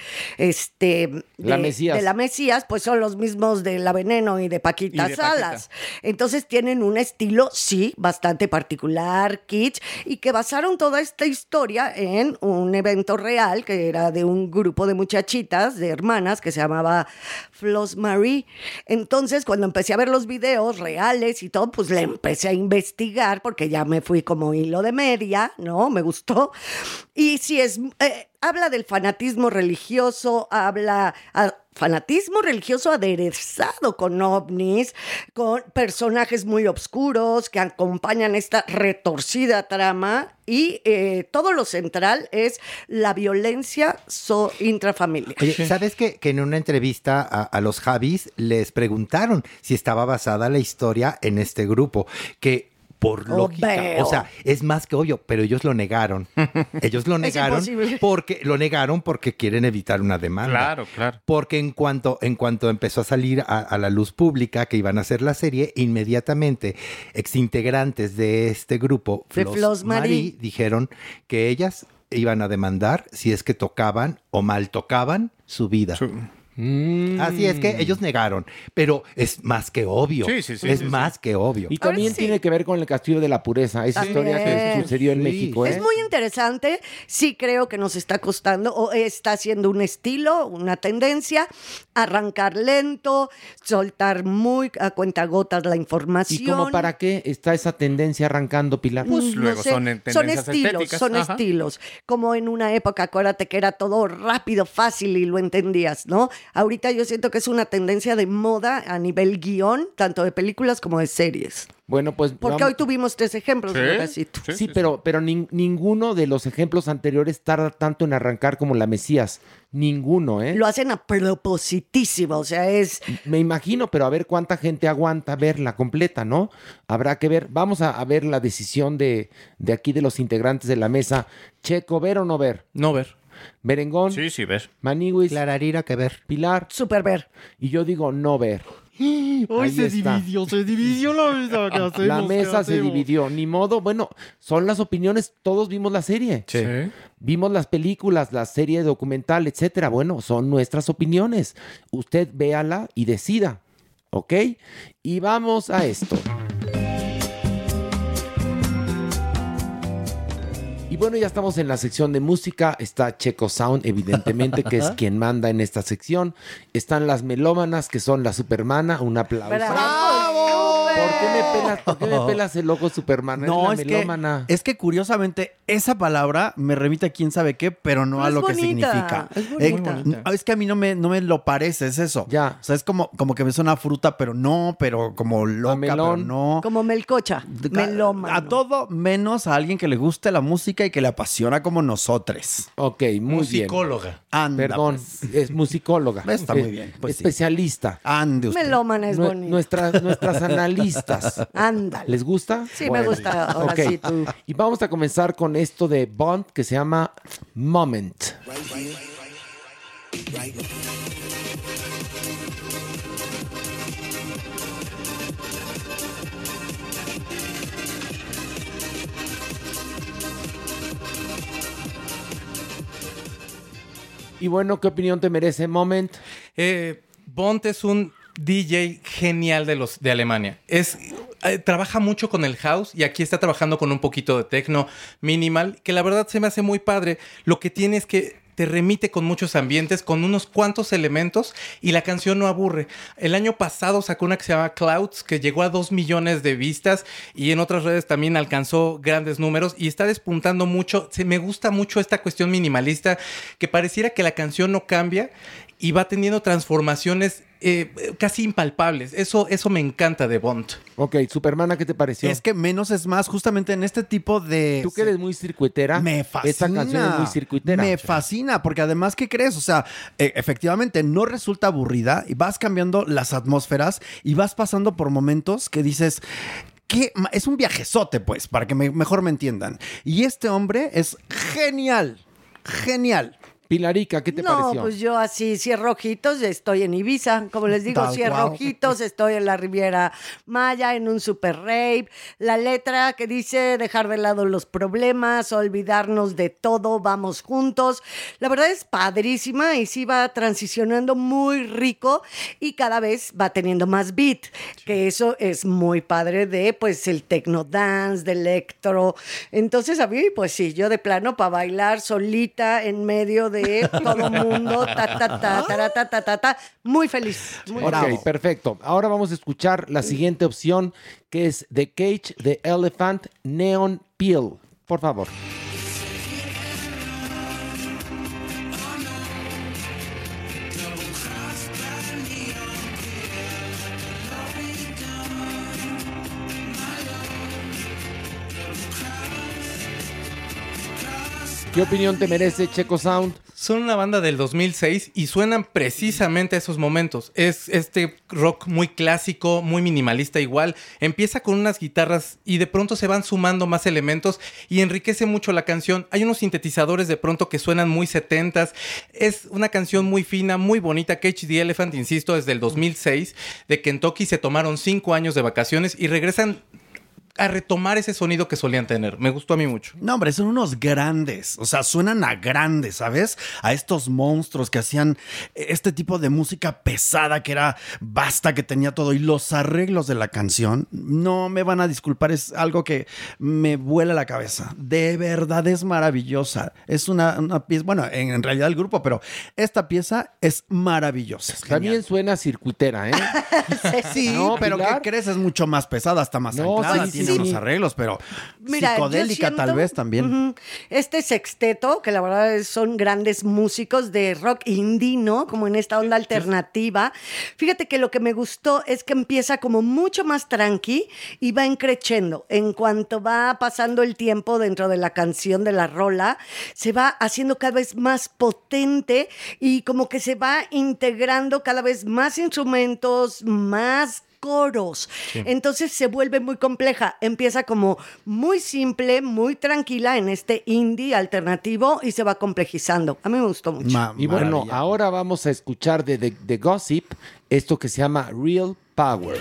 La Mesías, pues son los mismos de La Veneno y de Paquita Salas. Entonces tienen un estilo, sí, bastante particular, kitsch, y que basaron toda esta historia en un evento real que era de un grupo de muchachitas, de hermanas, que se llamaba Floss Marie. Entonces, cuando empecé a ver los videos reales y todo, pues le empecé a investigar porque ya me fui como hilo de media, ¿no? Me gustó. Y sí, habla del fanatismo religioso, habla fanatismo religioso aderezado con ovnis, con personajes muy oscuros que acompañan esta retorcida trama y todo lo central es la violencia intrafamiliar. Oye, ¿sabes que en una entrevista a los Javis les preguntaron si estaba basada la historia en este grupo? Que por lógica, veo. o sea, es más que obvio, pero ellos lo negaron. Ellos lo negaron porque quieren evitar una demanda. Claro. Porque en cuanto empezó a salir a la luz pública que iban a hacer la serie, inmediatamente exintegrantes de este grupo, De Flos Marie, dijeron que ellas iban a demandar si es que tocaban o mal tocaban su vida. Así es que ellos negaron, pero es más que obvio. Es más que obvio. Y también tiene que ver con el Castillo de la Pureza, esa historia que sucedió en México. Es muy interesante, sí creo que nos está costando, o está siendo un estilo, una tendencia, arrancar lento, soltar muy a cuentagotas la información. ¿Y como para qué está esa tendencia arrancando, Pilar? Pues luego son tendencias estéticas. Son estilos, como en una época, acuérdate que era todo rápido, fácil y lo entendías, ¿no? Ahorita yo siento que es una tendencia de moda a nivel guión, tanto de películas como de series. Bueno, pues... Porque hoy tuvimos 3 ejemplos, Lucasito. Sí, pero ninguno de los ejemplos anteriores tarda tanto en arrancar como La Mesías. Ninguno, ¿eh? Lo hacen a propositísimo, o sea, es... Me imagino, pero a ver cuánta gente aguanta verla completa, ¿no? Habrá que ver. Vamos a ver la decisión de aquí de los integrantes de la mesa. Checo, ¿ver o no ver? No ver. Merengón. Sí, ver. Maniguis. Clararira que ver. Pilar. Super ver. Y yo digo no ver. Hoy se dividió la mesa. ¿Qué hacemos? La mesa se dividió. Ni modo. Bueno, son las opiniones. Todos vimos la serie. Sí. Vimos las películas, la serie documental, etcétera. Bueno, son nuestras opiniones. Usted véala y decida. ¿Ok? Y vamos a esto. Y bueno, ya estamos en la sección de música. Está Checo Sound, evidentemente, que es quien manda en esta sección. Están las melómanas, que son la Supermana. Un aplauso. ¡Bravo! ¿Por qué me pelas el ojo Supermana? No, es la melómana. es que curiosamente esa palabra me remite a quién sabe qué, pero no a lo que significa. Es bonita. Es que a mí no me lo parece, es eso. Ya. O sea, es como que me suena a fruta, pero no, pero como loca, melón. pero no. Como melcocha, melómano. A todo menos a alguien que le guste la música y que le apasiona como nosotros. Ok, muy Musicóloga. bien. Anda, Perdón, pues. es musicóloga. Está muy bien, pues sí. Especialista. Ande usted. Melómana es bonita. Nuestras analistas. Ándale. ¿Les gusta? Sí, me Bueno, gusta. Ahora ok. sí, tú. Y vamos a comenzar con esto de Bond que se llama Moment. Y bueno, ¿qué opinión te merece Moment? Bond es un DJ genial de Alemania. Trabaja mucho con el house y aquí está trabajando con un poquito de techno minimal, que la verdad se me hace muy padre. Lo que tiene es que te remite con muchos ambientes, con unos cuantos elementos y la canción no aburre. El año pasado sacó una que se llama Clouds, que llegó a 2 millones de vistas y en otras redes también alcanzó grandes números y está despuntando mucho. Me gusta mucho esta cuestión minimalista, que pareciera que la canción no cambia y va teniendo transformaciones casi impalpables. Eso me encanta de Bond. Ok, Supermana, ¿qué te pareció? Es que menos es más, justamente en este tipo de... Tú que eres muy circuitera. Me fascina. Esta canción es muy circuitera. Me fascina, porque además, ¿qué crees? O sea, efectivamente no resulta aburrida y vas cambiando las atmósferas y vas pasando por momentos que dices... que es un viajezote, pues, para que mejor me entiendan. Y este hombre es genial. Genial. Pilarica, ¿qué te pareció? No, pues yo así cierro ojitos, estoy en Ibiza, como les digo, Tal cierro cual. ojitos, estoy en la Riviera Maya, en un super rave. La letra que dice dejar de lado los problemas, olvidarnos de todo, vamos juntos. La verdad es padrísima y sí va transicionando muy rico y cada vez va teniendo más beat, que eso es muy padre de pues el techno dance, de electro. Entonces a mí, pues sí, yo de plano para bailar solita en medio de todo mundo, muy feliz. Muy Ok, bravo. perfecto. Ahora vamos a escuchar la siguiente opción, que es The Cage, The Elephant, Neon Peel. Por favor. ¿Qué opinión te merece Checo Sound? Son una banda del 2006 y suenan precisamente a esos momentos. Es este rock muy clásico, muy minimalista igual. Empieza con unas guitarras y de pronto se van sumando más elementos y enriquece mucho la canción. Hay unos sintetizadores de pronto que suenan muy 70s. Es una canción muy fina, muy bonita. Cage the Elephant, insisto, es del 2006. De Kentucky se tomaron 5 años de vacaciones y regresan a retomar ese sonido que solían tener. Me gustó a mí mucho. No, hombre, son unos grandes. O sea, suenan a grandes, ¿sabes? A estos monstruos que hacían este tipo de música pesada que era basta, que tenía todo. Y los arreglos de la canción, no me van a disculpar, es algo que me vuela la cabeza. De verdad es maravillosa. Es una pieza, bueno, en realidad el grupo, pero esta pieza es maravillosa. Es También suena circuitera, ¿eh? Sí, ¿No, pero Pilar? ¿qué crees? Es mucho más pesada, hasta más No, anclada, sí, tiene sí. unos arreglos, pero Mira, psicodélica yo tal vez también. Este sexteto, que la verdad son grandes músicos de rock indie, ¿no? Como en esta onda alternativa. Fíjate que lo que me gustó es que empieza como mucho más tranqui y va increciendo. En cuanto va pasando el tiempo dentro de la canción, de la rola, se va haciendo cada vez más potente y como que se va integrando cada vez más instrumentos, más coros. Sí. Entonces se vuelve muy compleja. Empieza como muy simple, muy tranquila en este indie alternativo y se va complejizando. A mí me gustó mucho. Y bueno, ahora vamos a escuchar de The Gossip esto que se llama Real Power.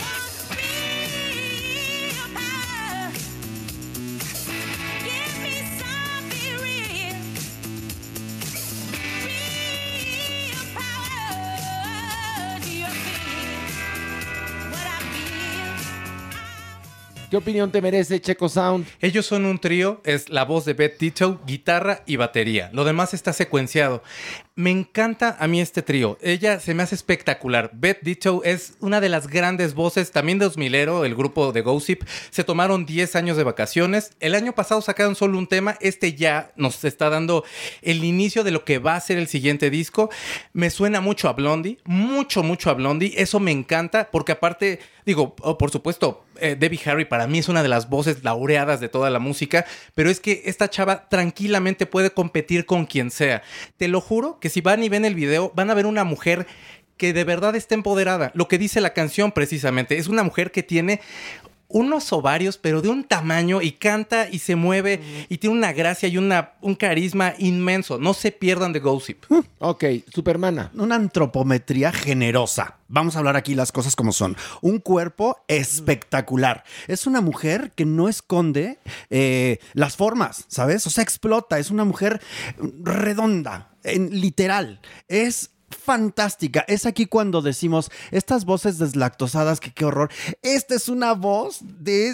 ¿Qué opinión te merece Checo Sound? Ellos son un trío, es la voz de Beth Ditto, guitarra y batería. Lo demás está secuenciado. Me encanta a mí este trío. Ella se me hace espectacular. Beth Ditto es una de las grandes voces, también de 2000ero, el grupo de Gossip. Se tomaron 10 años de vacaciones. El año pasado sacaron solo un tema. Este ya nos está dando el inicio de lo que va a ser el siguiente disco. Me suena mucho a Blondie, mucho a Blondie. Eso me encanta porque aparte, digo, por supuesto, Debbie Harry para mí es una de las voces laureadas de toda la música, pero es que esta chava tranquilamente puede competir con quien sea. Te lo juro que si van y ven el video, van a ver una mujer que de verdad está empoderada. Lo que dice la canción precisamente, es una mujer que tiene unos ovarios, pero de un tamaño, y canta y se mueve y tiene una gracia y un carisma inmenso. No se pierdan de Gossip. Ok, Supermana. Una antropometría generosa. Vamos a hablar aquí las cosas como son. Un cuerpo espectacular. Es una mujer que no esconde las formas, ¿sabes? O sea, explota. Es una mujer redonda, literal. Es fantástica. Es aquí cuando decimos estas voces deslactosadas, que qué horror. Esta es una voz de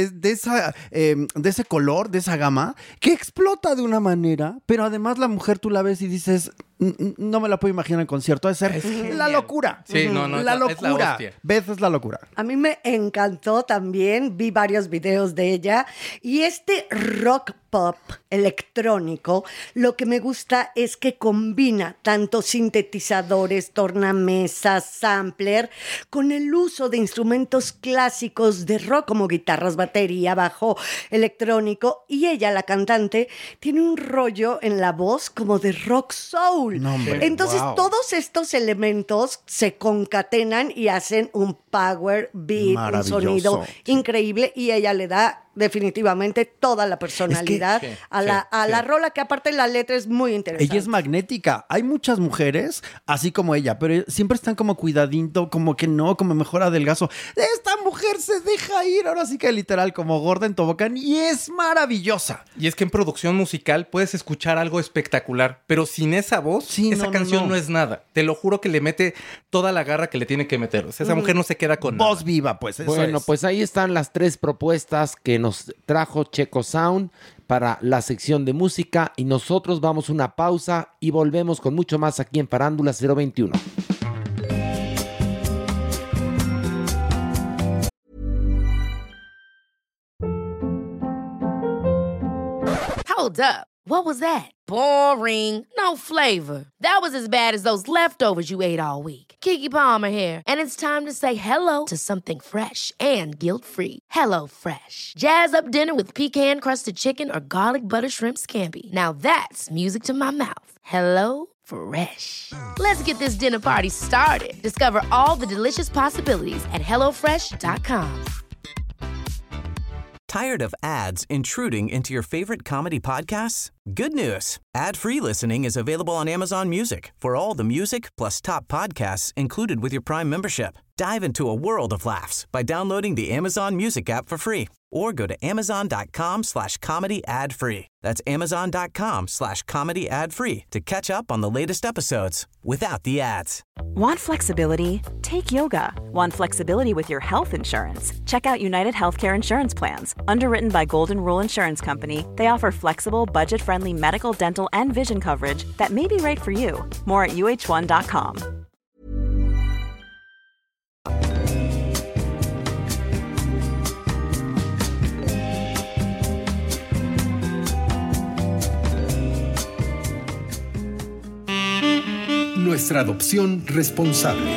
ese color, de esa gama, que explota de una manera, pero además la mujer tú la ves y dices, no me la puedo imaginar en concierto. Es ser la locura. Sí, no, la es la locura. hostia. Beth es la locura. A mí me encantó también, vi varios videos de ella y este rock pop electrónico, lo que me gusta es que combina tanto sintetizadores, tornamesas, sampler, con el uso de instrumentos clásicos de rock como guitarras, batería, bajo electrónico, y ella, la cantante, tiene un rollo en la voz como de rock soul. No, hombre, Entonces wow. todos estos elementos se concatenan y hacen un power beat, un Maravilloso. sonido increíble, y ella le da definitivamente toda la personalidad a la rola, que aparte la letra es muy interesante. Ella es magnética. Hay muchas mujeres así como ella, pero siempre están como cuidadito, como que no, como mejor adelgazo. Esta mujer se deja ir, ahora sí que literal, como gorda en tobogán, y es maravillosa. Y es que en producción musical puedes escuchar algo espectacular, pero sin esa voz, esa canción no es nada. Te lo juro que le mete toda la garra que le tiene que meter. O sea, esa mujer no se queda con voz viva, pues. Eso Bueno, es. pues ahí están las 3 propuestas que nos trajo Checo Sound para la sección de música, y nosotros vamos a una pausa y volvemos con mucho más aquí en Farándula 021. Hold up. What was that? Boring. No flavor. That was as bad as those leftovers you ate all week. Keke Palmer here, and it's time to say hello to something fresh and guilt-free. Hello Fresh. Jazz up dinner with pecan-crusted chicken or garlic butter shrimp scampi. Now that's music to my mouth. Hello Fresh. Let's get this dinner party started. Discover all the delicious possibilities at hellofresh.com. Tired of ads intruding into your favorite comedy podcasts? Good news. Ad-free listening is available on Amazon Music for all the music plus top podcasts included with your Prime membership. Dive into a world of laughs by downloading the Amazon Music app for free or go to amazon.com/comedy ad-free. That's amazon.com/comedy ad-free to catch up on the latest episodes without the ads. Want flexibility? Take yoga. Want flexibility with your health insurance? Check out United Healthcare Insurance Plans. Underwritten by Golden Rule Insurance Company, they offer flexible, budget-friendly medical, dental, and vision coverage that may be right for you. More at uh1.com. Nuestra adopción responsable.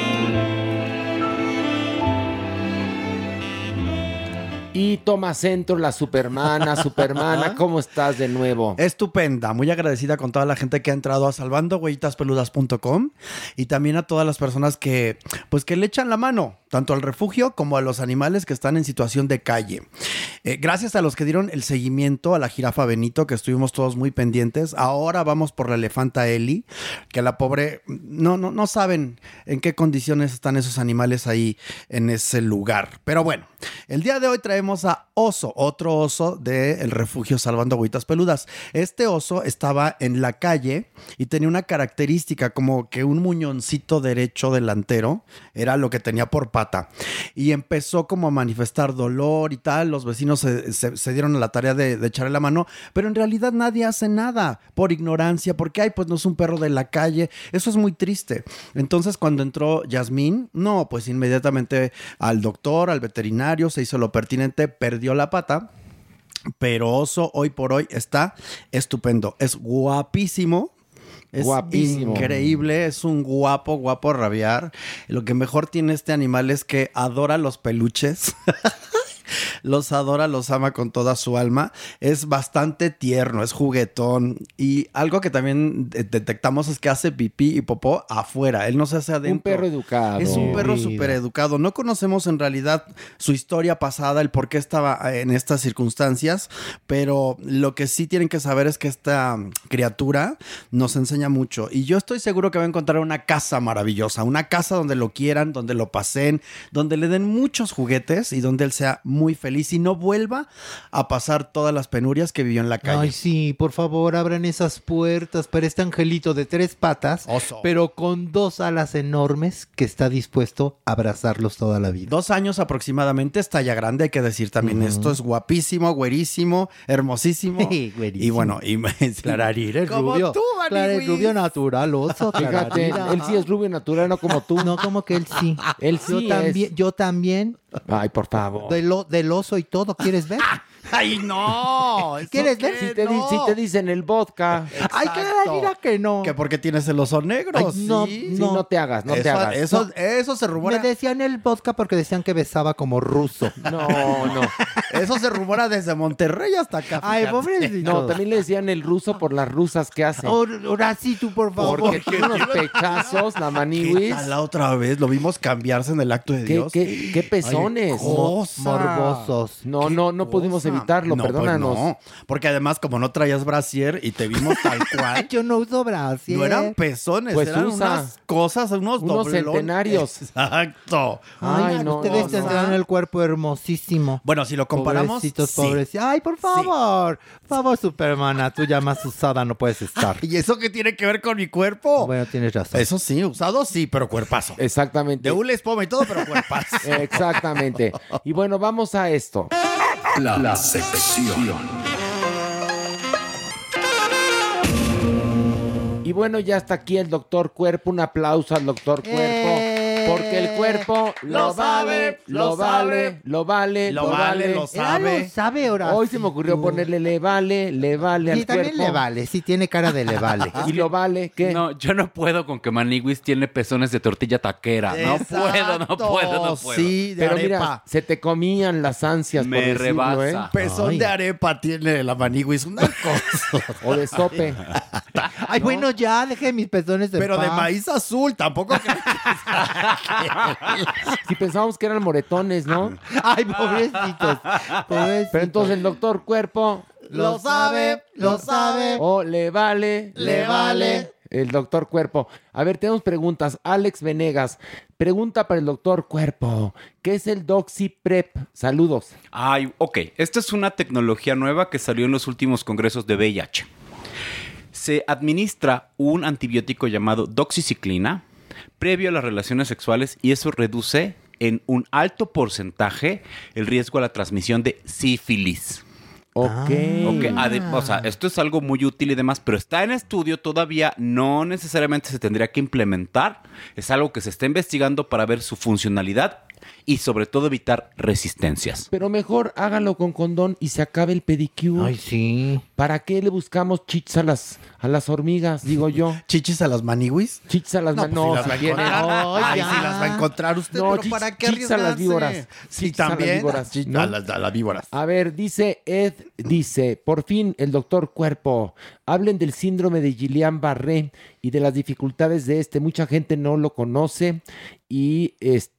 Y toma centro la Supermana. Supermana, ¿cómo estás de nuevo? Estupenda, muy agradecida con toda la gente que ha entrado a salvandohuellitaspeludas.com y también a todas las personas que le echan la mano, tanto al refugio como a los animales que están en situación de calle. Gracias a los que dieron el seguimiento a la jirafa Benito, que estuvimos todos muy pendientes. Ahora vamos por la elefanta Eli, que la pobre, no saben en qué condiciones están esos animales ahí en ese lugar. Pero bueno, el día de hoy traemos a Oso, otro oso del refugio Salvando Agüitas Peludas. Este oso estaba en la calle y tenía una característica como que un muñoncito derecho delantero era lo que tenía por pata. Y empezó como a manifestar dolor y tal. Los vecinos se dieron a la tarea de echarle la mano, pero en realidad nadie hace nada por ignorancia, porque pues no es un perro de la calle. Eso es muy triste. Entonces cuando entró Yasmín, pues inmediatamente al doctor, al veterinario, se hizo lo pertinente, perdió la pata, pero Oso hoy por hoy está estupendo. Es guapísimo. Es guapísimo, increíble, es un guapo a rabiar. Lo que mejor tiene este animal es que adora los peluches. Los adora, los ama con toda su alma. Es bastante tierno, es juguetón. Y algo que también detectamos es que hace pipí y popó afuera. Él no se hace adentro. Un perro educado. Es un perro súper educado. No conocemos en realidad su historia pasada, el por qué estaba en estas circunstancias. Pero lo que sí tienen que saber es que esta criatura nos enseña mucho. Y yo estoy seguro que va a encontrar una casa maravillosa. Una casa donde lo quieran, donde lo paseen, donde le den muchos juguetes y donde él sea muy feliz y no vuelva a pasar todas las penurias que vivió en la calle. Ay, sí, por favor, abran esas puertas para este angelito de 3 patas, Oso, pero con 2 alas enormes que está dispuesto a abrazarlos toda la vida. 2 años aproximadamente, es talla grande, hay que decir también esto. Es guapísimo, güerísimo, hermosísimo. Güerísimo. Y bueno, Clararir es como rubio. tú, Claro, es rubio natural, Oso. Fíjate, él sí es rubio natural, no como tú. No, como que él sí. Él sí Yo también. Ay, por favor. Del oso y todo, ¿quieres ver? ¡Ay, no! ¿Quieres ver? Si te dicen el vodka. Ay, Clararira, que no. Que porque tienes el oso negro. Ay, no, ¿sí? Sí, no te hagas, no te hagas. Eso se rumora. Me decían el vodka porque decían que besaba como ruso. No. Eso se rumora desde Monterrey hasta acá. Ay, fíjate. pobrecito. No, también le decían el ruso por las rusas que hace. Ahora sí, tú, por favor. Porque tiene unos pechazos, la ¿Qué maniwis. tal la otra vez? Lo vimos cambiarse en el acto de Dios. ¿Qué pezones? Ay, cosa. Morbosos. No pudimos evitarlo, No, perdónanos. Pues no, porque además como no traías brasier y te vimos tal cual. Yo no uso brasier. No eran pezones, Pues eran usa unas cosas, unos doblones. centenarios. Exacto. Ay, no. Ustedes no, tendrán el cuerpo hermosísimo. Bueno, si lo comparamos, Pobrecitos, sí. pobrecitos. Ay, por favor. Por favor, Supermana, tú ya más usada no puedes estar. ¿Y eso qué tiene que ver con mi cuerpo? Bueno, tienes razón. Eso sí, usado sí, pero cuerpazo. Exactamente. De hule, espuma y todo, pero cuerpazo. Exactamente. Y bueno, vamos a esto. La sección. Y bueno, ya está aquí el doctor Cuerpo. Un aplauso al doctor Cuerpo. Porque el cuerpo lo vale, lo vale, lo vale, lo vale, lo sabe. Lo sabe, Horacio. Hoy se me ocurrió ponerle le vale al Sí, también cuerpo. le vale. Sí, tiene cara de le vale. ¿Y lo vale qué? No, yo no puedo con que Maniguis tiene pezones de tortilla taquera. No puedo. Sí, de Pero arepa. mira, se te comían las ansias Me por decirlo, rebasa. ¿eh? Pezón Ay. de arepa tiene la Maniguis, una cosa. O de sope. Ay, bueno, ya, deje mis pezones de Pero de paz. maíz azul, tampoco. Si pensábamos que eran moretones, ¿no? Ay, pobrecitos. Pero entonces el doctor cuerpo Lo sabe. o le vale. El doctor cuerpo. A ver, tenemos preguntas. Alex Venegas, pregunta para el doctor cuerpo. ¿Qué es el DoxyPrep? Saludos. Ay, ok. Esta es una tecnología nueva que salió en los últimos congresos de VIH. Se administra un antibiótico llamado doxiciclina previo a las relaciones sexuales y eso reduce en un alto porcentaje el riesgo a la transmisión de sífilis. Ok. O sea, esto es algo muy útil y demás, pero está en estudio todavía, no necesariamente se tendría que implementar. Es algo que se está investigando para ver su funcionalidad y sobre todo evitar resistencias. Pero mejor háganlo con condón y se acabe el pedicure. Ay, sí. ¿Para qué le buscamos chichis a las hormigas, digo yo? ¿Chichis a las Maniguis? Chichis a las No, pues no, sí las va a si tienen- encontrar. Ay, Ay, ya. sí las va a encontrar usted, No, pero chichis- ¿para qué chichis a las arriesgarse? víboras. Sí, Chichis a las también. víboras, A las víboras. A ver, dice Ed, por fin el doctor cuerpo, hablen del síndrome de Guillain-Barré y de las dificultades de mucha gente no lo conoce y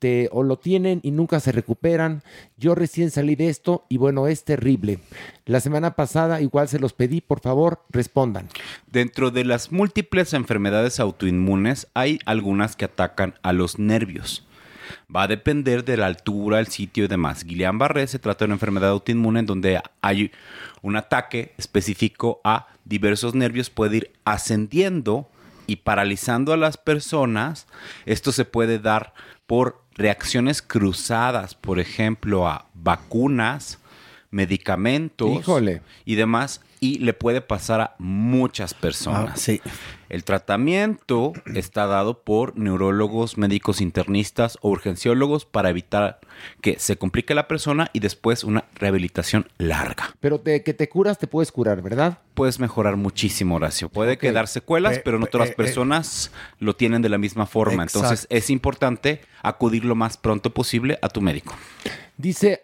o lo tienen y nunca se recuperan. Yo recién salí de esto y bueno, es terrible. La semana pasada igual se los pedí, por favor, respondan. Dentro de las múltiples enfermedades autoinmunes hay algunas que atacan a los nervios. Va a depender de la altura, el sitio y demás. Guillain-Barré se trata de una enfermedad autoinmune en donde hay un ataque específico a diversos nervios, puede ir ascendiendo y paralizando a las personas. Esto se puede dar por reacciones cruzadas, por ejemplo, a vacunas, medicamentos Híjole. y demás, y le puede pasar a muchas personas. Sí. El tratamiento está dado por neurólogos, médicos internistas o urgenciólogos para evitar que se complique la persona y después una rehabilitación larga. Pero que te curas, te puedes curar, ¿verdad? Puedes mejorar muchísimo, Horacio. Puede quedar secuelas, pero no todas las personas lo tienen de la misma forma. Exacto. Entonces es importante acudir lo más pronto posible a tu médico. Dice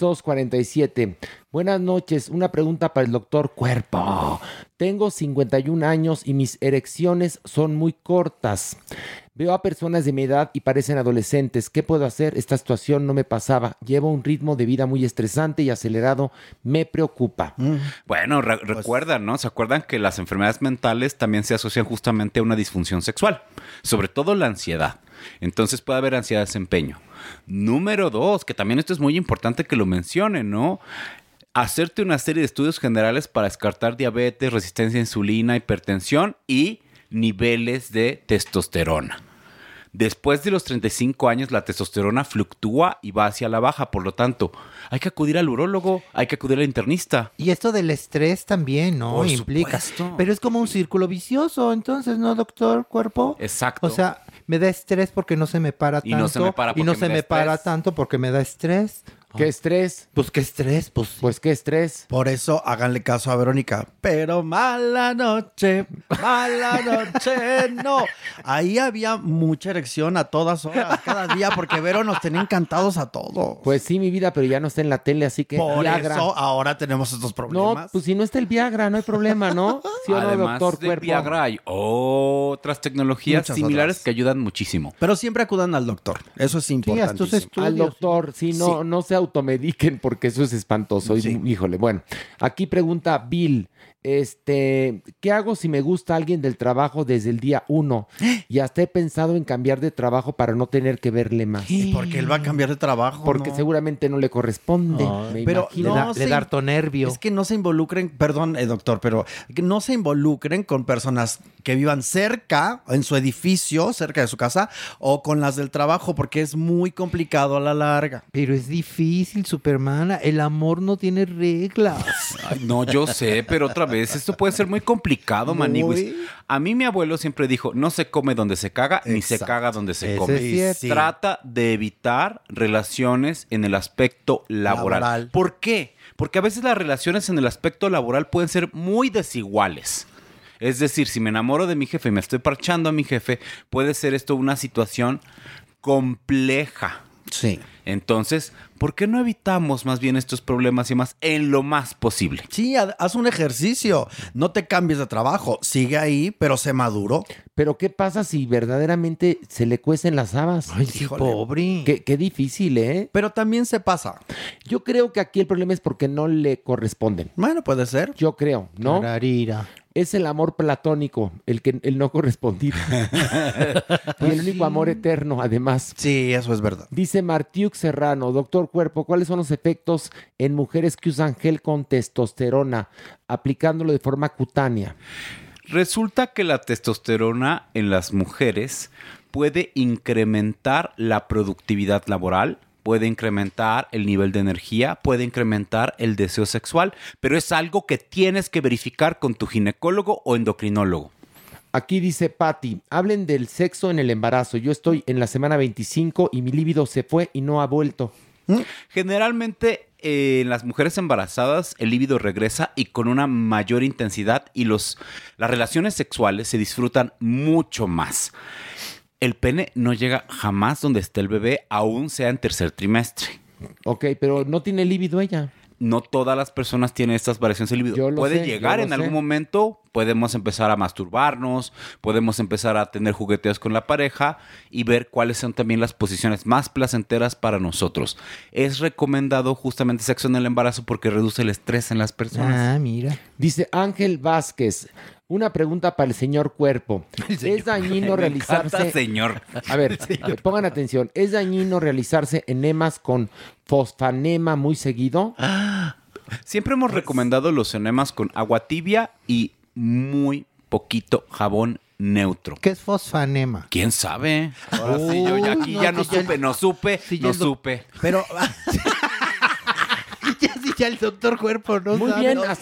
Alisos47. Buenas noches. Una pregunta para el doctor Cuerpo. Tengo 51 años y mis erecciones son muy cortas. Veo a personas de mi edad y parecen adolescentes. ¿Qué puedo hacer? Esta situación no me pasaba. Llevo un ritmo de vida muy estresante y acelerado. Me preocupa. Bueno, recuerdan, ¿no? ¿Se acuerdan que las enfermedades mentales también se asocian justamente a una disfunción sexual? Sobre todo la ansiedad. Entonces puede haber ansiedad de desempeño. Número 2, que también esto es muy importante que lo mencionen, ¿no? Hacerte una serie de estudios generales para descartar diabetes, resistencia a insulina, hipertensión y niveles de testosterona. Después de los 35 años, la testosterona fluctúa y va hacia la baja. Por lo tanto, hay que acudir al urólogo, hay que acudir al internista. Y esto del estrés también, ¿no? Por Implica. supuesto. Pero es como un círculo vicioso, entonces, ¿no, doctor Cuerpo? Exacto. O sea, me da estrés porque no se me para tanto. Y no se me para y no porque se me da me para estrés. tanto porque me da estrés. ¿Qué estrés? Pues qué estrés, Pues qué estrés. Por eso háganle caso a Verónica. Pero mala noche, no. Ahí había mucha erección a todas horas, cada día, porque Vero nos tenía encantados a todos. Pues sí, mi vida, pero ya no está en la tele, así que Por Viagra. eso ahora tenemos estos No, problemas. pues si no está el Viagra, no hay problema, ¿no? ¿Sí o no, Además doctor de Cuerpo? Viagra, hay otras tecnologías Muchas similares otras. que ayudan muchísimo. Pero siempre acudan al doctor. Eso es importantísimo. Al doctor, sí, no se automediquen porque eso es espantoso. Sí. Híjole, bueno. Aquí pregunta Bill, ¿qué hago si me gusta alguien del trabajo desde el día 1? Y hasta he pensado en cambiar de trabajo para no tener que verle más. ¿Y por qué él va a cambiar de trabajo? Porque No. seguramente no le corresponde. me Pero imagino. no Le da harto nervio. Es que no se involucren, perdón, doctor, pero que no se involucren con personas que vivan cerca, en su edificio, cerca de su casa, o con las del trabajo, porque es muy complicado a la larga. Pero es difícil, Supermana. El amor no tiene reglas. Ay, no, yo sé, pero otra vez, esto puede ser muy complicado, Maniguis. A mí mi abuelo siempre dijo, no se come donde se caga, ni se caga donde se come. Trata de evitar relaciones en el aspecto laboral. ¿Por qué? Porque a veces las relaciones en el aspecto laboral pueden ser muy desiguales. Es decir, si me enamoro de mi jefe y me estoy parchando a mi jefe, puede ser esto una situación compleja. Sí. Entonces, ¿por qué no evitamos más bien estos problemas y más en lo más posible? Sí, haz un ejercicio. No te cambies de trabajo. Sigue ahí, pero sé maduro. Pero ¿qué pasa si verdaderamente se le cuecen las habas? Ay, sí, pobre. Qué difícil, ¿eh? Pero también se pasa. Yo creo que aquí el problema es porque no le corresponden. Bueno, puede ser. Yo creo, ¿no? Tararira. Es el amor platónico, el no correspondido. Y el único amor eterno, además. Sí, eso es verdad. Dice Martiuk Serrano, doctor Cuerpo, ¿cuáles son los efectos en mujeres que usan gel con testosterona, aplicándolo de forma cutánea? Resulta que la testosterona en las mujeres puede incrementar la productividad laboral, puede incrementar el nivel de energía, puede incrementar el deseo sexual, pero es algo que tienes que verificar con tu ginecólogo o endocrinólogo. Aquí dice Patty, hablen del sexo en el embarazo. Yo estoy en la semana 25 y mi líbido se fue y no ha vuelto. Generalmente en las mujeres embarazadas el líbido regresa y con una mayor intensidad y las relaciones sexuales se disfrutan mucho más. El pene no llega jamás donde esté el bebé, aún sea en tercer trimestre. Ok, pero no tiene líbido ella. No todas las personas tienen estas variaciones de libido. Puede llegar en algún momento, podemos empezar a masturbarnos, podemos empezar a tener jugueteos con la pareja y ver cuáles son también las posiciones más placenteras para nosotros. Es recomendado justamente sexo en el embarazo porque reduce el estrés en las personas. Ah, mira. Dice Ángel Vázquez, una pregunta para el señor Cuerpo. ¿Es dañino realizarse... Me encanta, señor. A ver, pongan atención. ¿Es dañino realizarse enemas con fosfanema muy seguido? Siempre hemos recomendado los enemas con agua tibia y muy poquito jabón neutro. ¿Qué es fosfanema? ¿Quién sabe? Ahora sí, yo ya aquí ya no supe. Pero... Ya el doctor Cuerpo no muy sabe. bien, No,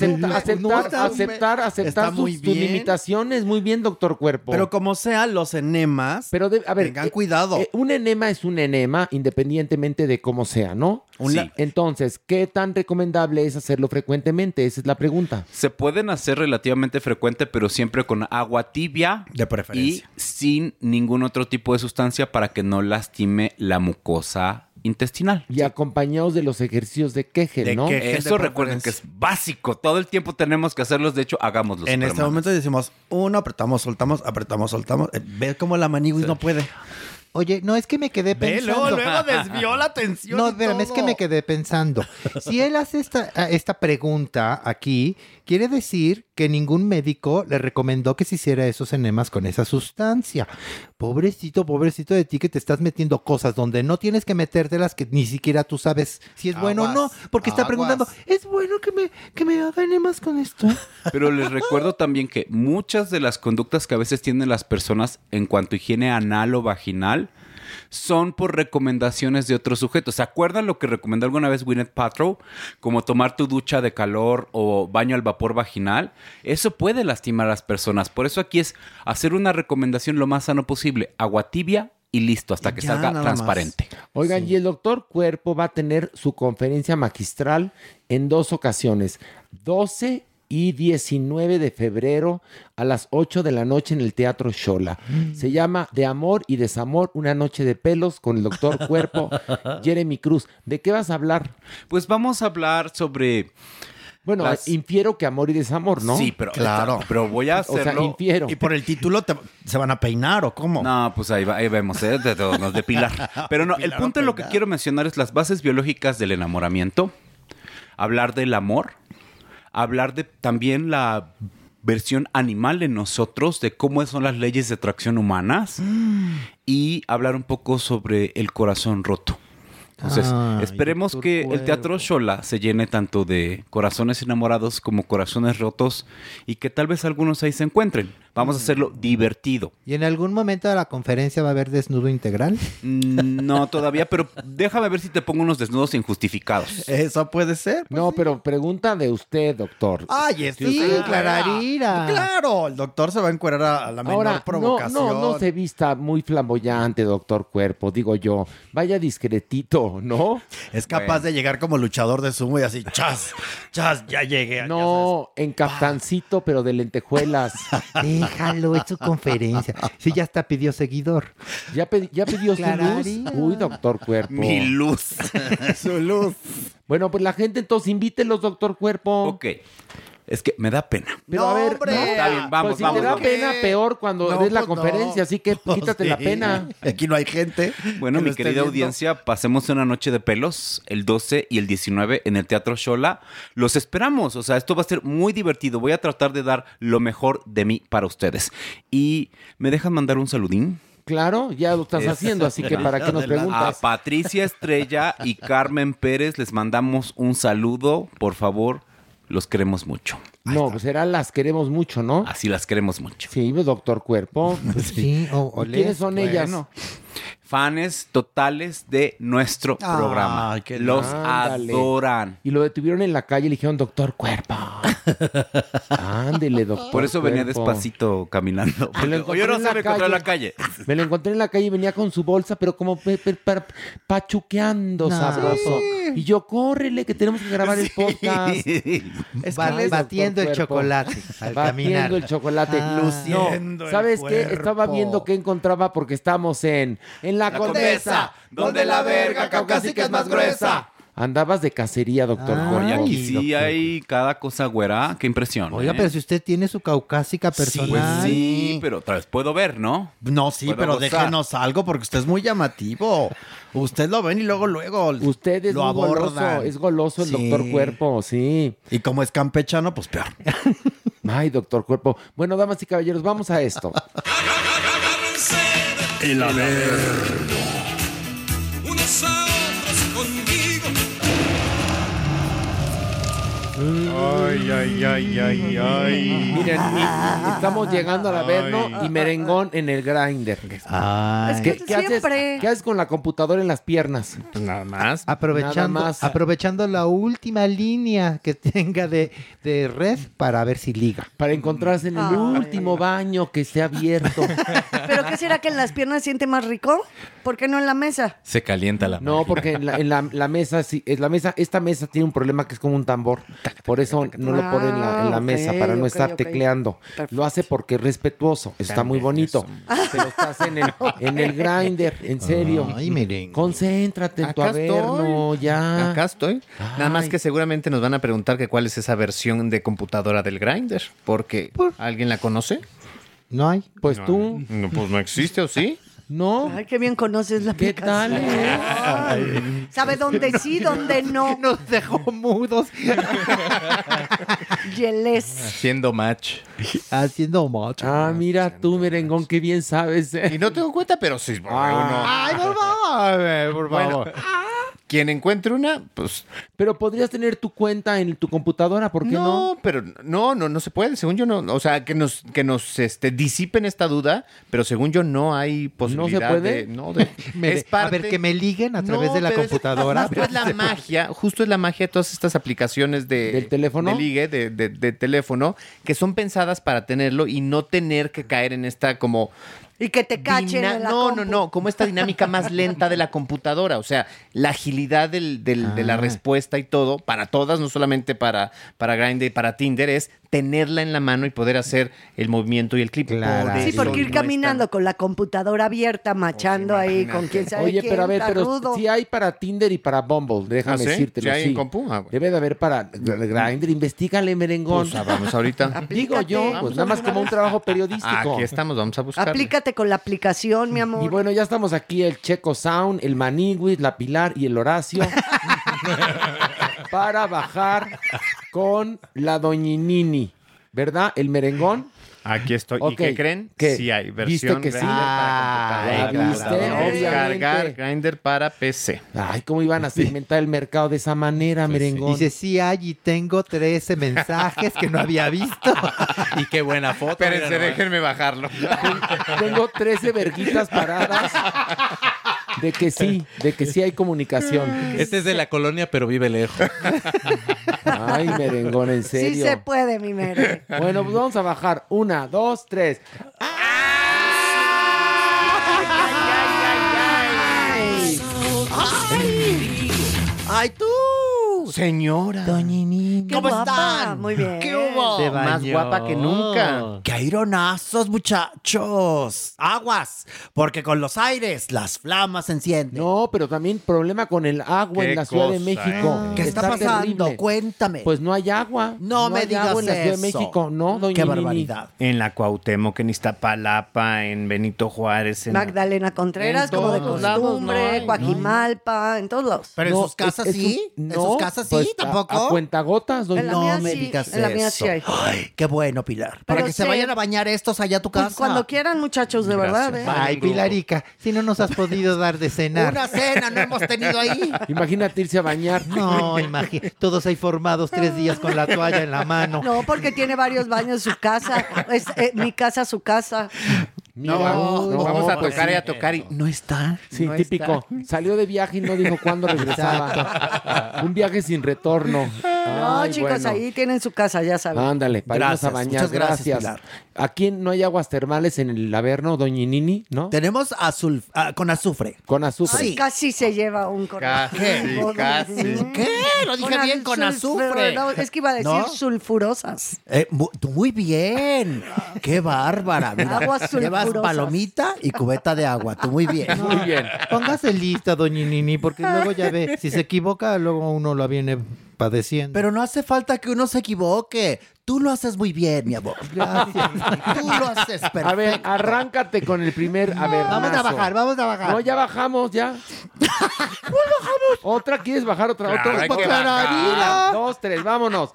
aceptar sus limitaciones. Muy bien, doctor Cuerpo. Pero como sea, los enemas, pero a ver, tengan cuidado. Un enema es un enema independientemente de cómo sea, ¿no? Sí. Entonces, ¿qué tan recomendable es hacerlo frecuentemente? Esa es la pregunta. Se pueden hacer relativamente frecuente, pero siempre con agua tibia. De preferencia. Y sin ningún otro tipo de sustancia para que no lastime la mucosa intestinal. Y acompañados de los ejercicios de Kegel, ¿no? Eso recuerden que es básico. Todo el tiempo tenemos que hacerlos. De hecho, hagámoslos. En este momento decimos, apretamos, soltamos. Ve cómo la Maniguis no puede. Oye, no, es que me quedé pensando. Luego desvió la atención. No, espérame, es que me quedé pensando. Si él hace esta pregunta aquí, quiere decir que ningún médico le recomendó que se hiciera esos enemas con esa sustancia. Pobrecito de ti que te estás metiendo cosas donde no tienes que metértelas que ni siquiera tú sabes si es bueno o no. Porque está preguntando, ¿es bueno que me haga enemas con esto? Pero les recuerdo también que muchas de las conductas que a veces tienen las personas en cuanto a higiene anal o vaginal son por recomendaciones de otros sujetos. ¿Se acuerdan lo que recomendó alguna vez Gwyneth Paltrow? Como tomar tu ducha de calor o baño al vapor vaginal. Eso puede lastimar a las personas. Por eso aquí es hacer una recomendación lo más sano posible. Agua tibia y listo, hasta que salga transparente. Oigan, y el doctor Cuerpo va a tener su conferencia magistral en 2 ocasiones. 12 y 19 de febrero a las 8 de la noche en el Teatro Xola. Se llama De Amor y Desamor, una noche de pelos con el doctor Cuerpo, Jeremy Cruz. ¿De qué vas a hablar? Pues vamos a hablar sobre... Bueno, infiero que amor y desamor, ¿no? Sí, pero claro. Pero voy a hacerlo. O sea, infiero. Y por el título se van a peinar o cómo. No, pues ahí vemos, nos depilar. Pero no, el punto de lo que quiero mencionar es las bases biológicas del enamoramiento, hablar del amor, hablar de también la versión animal de nosotros, de cómo son las leyes de atracción humanas y hablar un poco sobre el corazón roto. Entonces, esperemos que el Teatro Xola se llene tanto de corazones enamorados como corazones rotos y que tal vez algunos ahí se encuentren. Vamos a hacerlo divertido. ¿Y en algún momento de la conferencia va a haber desnudo integral? No, todavía, pero déjame ver si te pongo unos desnudos injustificados. Eso puede ser. No, pero pregunta de usted, doctor. Ay, Sí, Clararira. Claro, el doctor se va a encuerar a la menor Ahora, provocación. no se vista muy flamboyante, doctor Cuerpo, digo yo. Vaya discretito, ¿no? Es capaz de llegar como luchador de sumo y así, chas, ya llegué. No, en caftancito, pero de lentejuelas. Déjalo, es su conferencia. Sí, ya hasta pidió seguidor. ¿Ya pidió su luz? Clararira. Uy, doctor Cuerpo. Mi luz. Su luz. Bueno, pues la gente entonces invítelos, doctor Cuerpo. Ok. Es que me da pena. Pero a ver, hombre. no, Está bien, vamos, pues si vamos. te da vamos. pena, peor cuando No, ves la pues no. conferencia, así que quítate la Sí. pena. Aquí no hay gente. Bueno, que mi lo esté querida viendo. audiencia, pasemos una noche de pelos el 12 y el 19 en el Teatro Xola. Los esperamos, o sea, esto va a ser muy divertido. Voy a tratar de dar lo mejor de mí para ustedes. ¿Y me dejan mandar un saludín? Claro, ya lo estás haciendo, así que ¿para qué nos A preguntas? Patricia Estrella y Carmen Pérez les mandamos un saludo. Por favor, los queremos mucho. No, pues será las queremos mucho, ¿no? Así las queremos mucho. Sí, doctor Cuerpo. Sí, o ¿Y ¿Quiénes son ellas? Fanes totales de nuestro programa. qué Los Ándale. adoran. Y lo detuvieron en la calle y le dijeron, doctor Cuerpo. Ándele, doctor Por eso venía Cuerpo. despacito caminando. Me lo encontré Yo no en sé, la me encontré en la calle. calle. Me lo encontré en la calle y venía con su bolsa, pero como pachuqueando No. sabroso. Y yo, córrele, que tenemos que grabar el podcast. Es Va- que les- batiendo el doctor Cuerpo. chocolate al caminar. Batiendo el chocolate. Ah. Luciendo el ¿Sabes qué? cuerpo. Estaba viendo qué encontraba porque estamos en La Condesa, donde la verga caucásica es más gruesa. Andabas de cacería, doctor Ah, Cuerpo. Y aquí Ay, sí doctor. hay cada cosa güera. Qué impresión. Oiga, ¿eh? pero si usted tiene su caucásica personal. Pues sí, pero otra vez puedo ver, ¿no? No, sí, Puedo pero gozar. déjenos algo porque usted es muy llamativo. Usted lo ven y luego Usted es lo muy goloso, abordan. es goloso el Sí. doctor Cuerpo, sí. Y como es campechano, pues peor. Ay, doctor Cuerpo. Bueno, damas y caballeros, vamos a esto. El haber. Unos a otros conmigo. Miren, estamos llegando al Averno y merengón en el grinder. Ay. Es que siempre. ¿Qué haces con la computadora en las piernas? Pues nada más. Aprovechando, Nada más. aprovechando la última línea que tenga de red para ver si liga. Para encontrarse en el Ay. último baño que esté abierto. ¿Pero qué será que en las piernas siente más rico? ¿Por qué no en la mesa? Se calienta la No, porque la mesa, sí, esta mesa tiene un problema que es como un tambor. Por eso no lo pone en la Ah, mesa, ok, para no ok, estar ok. tecleando. Lo hace porque es respetuoso. Está muy bonito. Pero estás en el grinder, en serio. Ay, merengue. Concéntrate en tu Acá Averno, ya. Acá estoy. Nada más Ay. que seguramente nos van a preguntar que cuál es esa versión de computadora del Grindr. Porque ¿alguien la conoce? No hay. Pues tú, No, pues no existe, ¿o sí? ¿no? Ay, qué bien conoces la ¿Qué tal? aplicación. Sabe dónde sí, dónde no. Nos dejó mudos. Yeles. Haciendo match. Haciendo mucho. Ah, mira tú, merengón, qué bien sabes. Y no tengo cuenta, pero sí. Ay, por favor, por favor. Quien encuentre una, pues Pero podrías tener tu cuenta en tu computadora, ¿por qué no? pero no se puede, según yo no, o sea, que nos disipen esta duda, pero según yo no hay posibilidad puede? A ver, que me liguen a través de la computadora. Justo es la magia de todas estas aplicaciones ¿Del teléfono? de ligue, de teléfono, que son pensadas para tenerlo y no tener que caer en esta como Y que te cachen en la compu. no, como esta dinámica más lenta de la computadora. O sea, la agilidad de la respuesta y todo, para todas, no solamente para Grindr y para Tinder, es tenerla en la mano y poder hacer el movimiento y el clip. Claro. Sí, eso porque ir no caminando con la computadora abierta, machando ahí con quién sabe Oye, quién, pero a ver, está pero rudo. sí hay para Tinder y para Bumble, déjame ¿Ah, sí? decírtelo. ¿Sí hay sí. en compu? Ah, bueno. Debe de haber para Grindr, investigale, merengón. Pues vamos ahorita. Digo yo, pues nada más como un trabajo periodístico. Aquí estamos, vamos a buscar. Aplícate con la aplicación, mi amor. Y bueno, ya estamos aquí, el Checo Sound, el Maniguis, la Pilar y el Horacio. Para bajar con la Doñinini. ¿Verdad? El merengón. Aquí estoy. Ok, ¿Y qué creen? ¿qué? Sí hay ¿Viste versión que sí? Grindr para computadora. ¿viste? Descargar Obviamente. Grindr para PC. Ay, ¿cómo iban a segmentar el mercado de esa manera, merengón? Dice, sí hay y tengo 13 mensajes que no había visto. Y qué buena foto. Espérense, mira nomás. déjenme bajarlo. Tengo 13 verguitas paradas de que sí hay comunicación. Este es de la colonia, pero vive lejos. Ay, merengón, en serio. Sí se puede, mi mere. Bueno, pues vamos a bajar. 1, 2, 3. ¡Ay, tú! Señora. Qué ¿Cómo guapa. están? Muy bien. ¿Qué hubo? Se Más bañó. guapa que nunca. ¡Qué aironazos, muchachos! ¡Aguas! Porque con los aires las flamas se encienden. No, pero también problema con el agua Qué en la Ciudad de cosa, México. ¿Qué está pasando? terrible. Cuéntame. Pues no hay agua. No me hay digas agua en la Ciudad de eso. México. No, doña ¡Qué Nini. barbaridad! En la Cuauhtémoc, en Iztapalapa, en Benito Juárez. En... Magdalena Contreras, En como de todos lados costumbre, no hay, Coajimalpa, en todos lados. ¿Pero en sus casas sí? ¿En sus casas sí? ¿Tampoco? A cuentagotas, doña En la No mía me sí, digas en la mía eso. sí hay. Ay, qué bueno, Pilar. Para Pero que se sé- vayan a bañar estos allá a tu Pues casa. cuando quieran, muchachos, de verdad, ¿eh? Ay, Pilarica, si no nos has podido dar de cenar. Una cena no hemos tenido ahí. Imagínate irse a bañar. No, imagínate. Todos ahí formados 3 días con la toalla en la mano. No, porque tiene varios baños su casa. Es mi casa, su casa. Mira, Vamos a pues tocar sí. y a tocar y no está. Sí, no típico. Salió de viaje y no dijo cuándo regresaba. Un viaje sin retorno. No, Ay, chicos, bueno. ahí tienen su casa, ya saben. Ándale, para irnos a Gracias, bañar. muchas gracias, Pilar. Aquí no hay aguas termales en el Averno, doña Nini, ¿no? Tenemos con azufre. Con azufre. Ay, casi se lleva un Casi, corazón. casi. ¿Qué? Lo dije bien, con azufre. No, es que iba a decir ¿No? sulfurosas. Tú muy bien. Qué bárbara. Mira, Aguas llevas sulfurosas. palomita y cubeta de agua. Tú muy bien. Muy bien. Póngase lista, doña Nini, porque luego ya ve, si se equivoca, luego uno la viene padeciendo. Pero no hace falta que uno se equivoque. Tú lo haces muy bien, mi amor. Gracias. Tú lo haces perfecto. A ver, arráncate con el primer Vamos a bajar, vamos a bajar. No, ya bajamos, ya. ¿Otra? ¿Quieres bajar otra? Claro, ¿Otra? hay que Una, bajar. 2, 3, vámonos.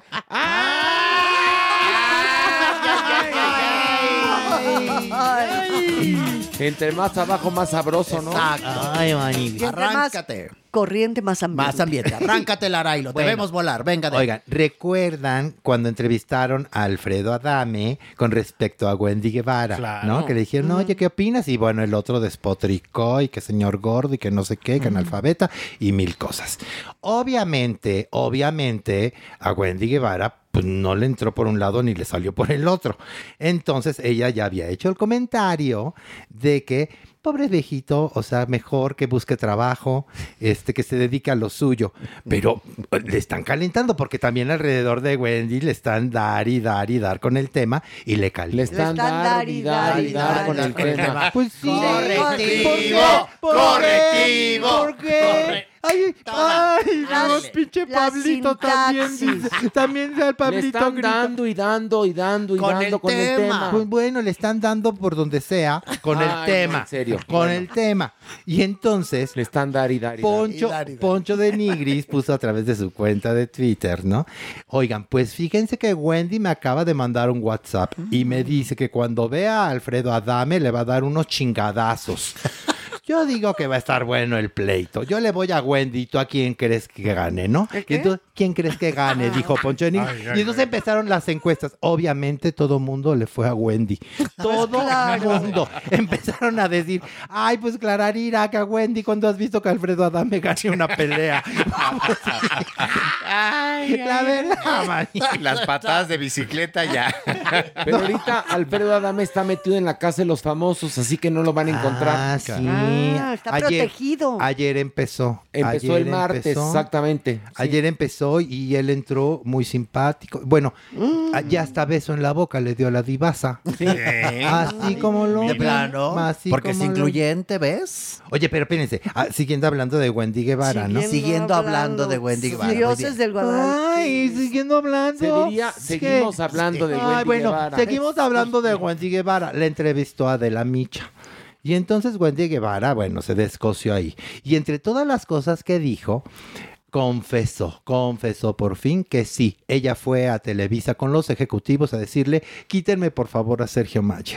Entre más abajo, más sabroso, ¿no? Ay, Mani. Y entre Arráncate. más corriente, más ambiente. Más ambiente. Arráncate el arailo. Bueno. Debemos volar. Venga, de Oigan, ¿recuerdan cuando entrevistaron a Alfredo Adame con respecto a Wendy Guevara? Claro. ¿No? Que le dijeron, oye, ¿qué opinas? Y bueno, el otro despotricó y que señor gordo y que no sé qué, que analfabeta y mil cosas. Obviamente, a Wendy Guevara pues no le entró por un lado ni le salió por el otro. Entonces ella ya había hecho el comentario de que pobre viejito, o sea, mejor que busque trabajo, que se dedique a lo suyo. Pero le están calentando porque también alrededor de Wendy le están dar con el tema y le calientan. Le están dar y dar con el tema. Pues sí. Correctivo, correctivo. ¿Por qué? Ay, no, pinche la Pablito también. sintaxis. También el Le Pablito están grita. dando y dando y dando y Con dando el con el tema. tema. Pues bueno, le están dando por donde sea con el Ay, tema. no, en serio. Con el tema. Y entonces Le están dar y dar y dar. Poncho de Nigris puso a través de su cuenta de Twitter, ¿no? Oigan, pues fíjense que Wendy me acaba de mandar un WhatsApp y me dice que cuando vea a Alfredo Adame le va a dar unos chingadazos. Yo digo que va a estar bueno el pleito. Yo le voy a Wendy. ¿Tú a quién crees que gane, no? ¿Qué? Y entonces, ¿quién crees que gane? Dijo Poncho de Nigris. Y entonces empezaron las encuestas. Obviamente todo mundo le fue a Wendy. Todo mundo. Empezaron a decir, ay, pues Clararira, que a Wendy, ¿cuándo has visto que Alfredo Adame gane una pelea? La verdad, manito. Las patadas de bicicleta ya. Pero ahorita Alfredo Adame está metido en la casa de los famosos, así que no lo van a encontrar. Ah, sí. Está protegido. Ayer empezó. Empezó Ayer el martes, empezó. exactamente. Sí. Ayer empezó y él entró muy simpático. Bueno, ya hasta beso en la boca le dio a la divasa. Sí. Así como lo De ven, plano. así Porque es como lo- incluyente, ¿ves? Oye, pero espérense, siguiendo hablando de Wendy Guevara, ¿no? Siguiendo hablando de Wendy Guevara. Muy Dioses bien. del Guadalquivir. Ay, siguiendo hablando. Se diría, ¿Qué? seguimos hablando de Ay, Wendy bueno, Guevara. seguimos hablando de Wendy Guevara. Le entrevistó a Adela Micha. Y entonces Wendy Guevara, bueno, se descoció ahí. Y entre todas las cosas que dijo, confesó por fin que sí. Ella fue a Televisa con los ejecutivos a decirle, quítenme por favor a Sergio Mayer.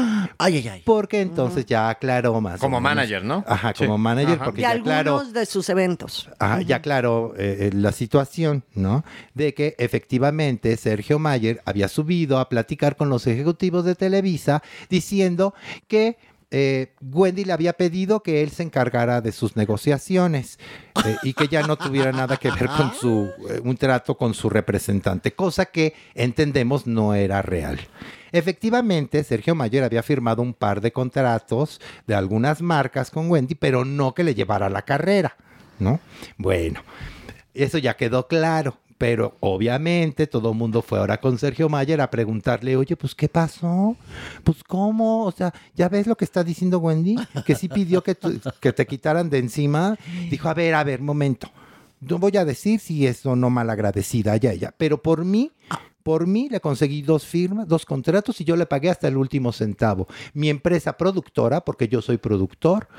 Ay. Porque entonces ya aclaró más. Como o menos. manager, ¿no? Ajá, Sí. como manager, Ajá. porque De ya algunos aclaró. de sus eventos. Ya aclaró la situación, ¿no? De que efectivamente Sergio Mayer había subido a platicar con los ejecutivos de Televisa diciendo que Wendy le había pedido que él se encargara de sus negociaciones y que ya no tuviera nada que ver con un trato con su representante, cosa que entendemos no era real. Efectivamente, Sergio Mayer había firmado un par de contratos de algunas marcas con Wendy, pero no que le llevara la carrera, ¿no? Bueno, eso ya quedó claro. Pero obviamente todo el mundo fue ahora con Sergio Mayer a preguntarle, oye, pues ¿qué pasó? Pues ¿cómo? O sea, ¿ya ves lo que está diciendo Wendy? Que sí pidió que te quitaran de encima. Dijo, a ver, momento. No voy a decir si es o no malagradecida ella. Pero por mí le conseguí 2 firmas, 2 contratos y yo le pagué hasta el último centavo. Mi empresa productora, porque yo soy productor,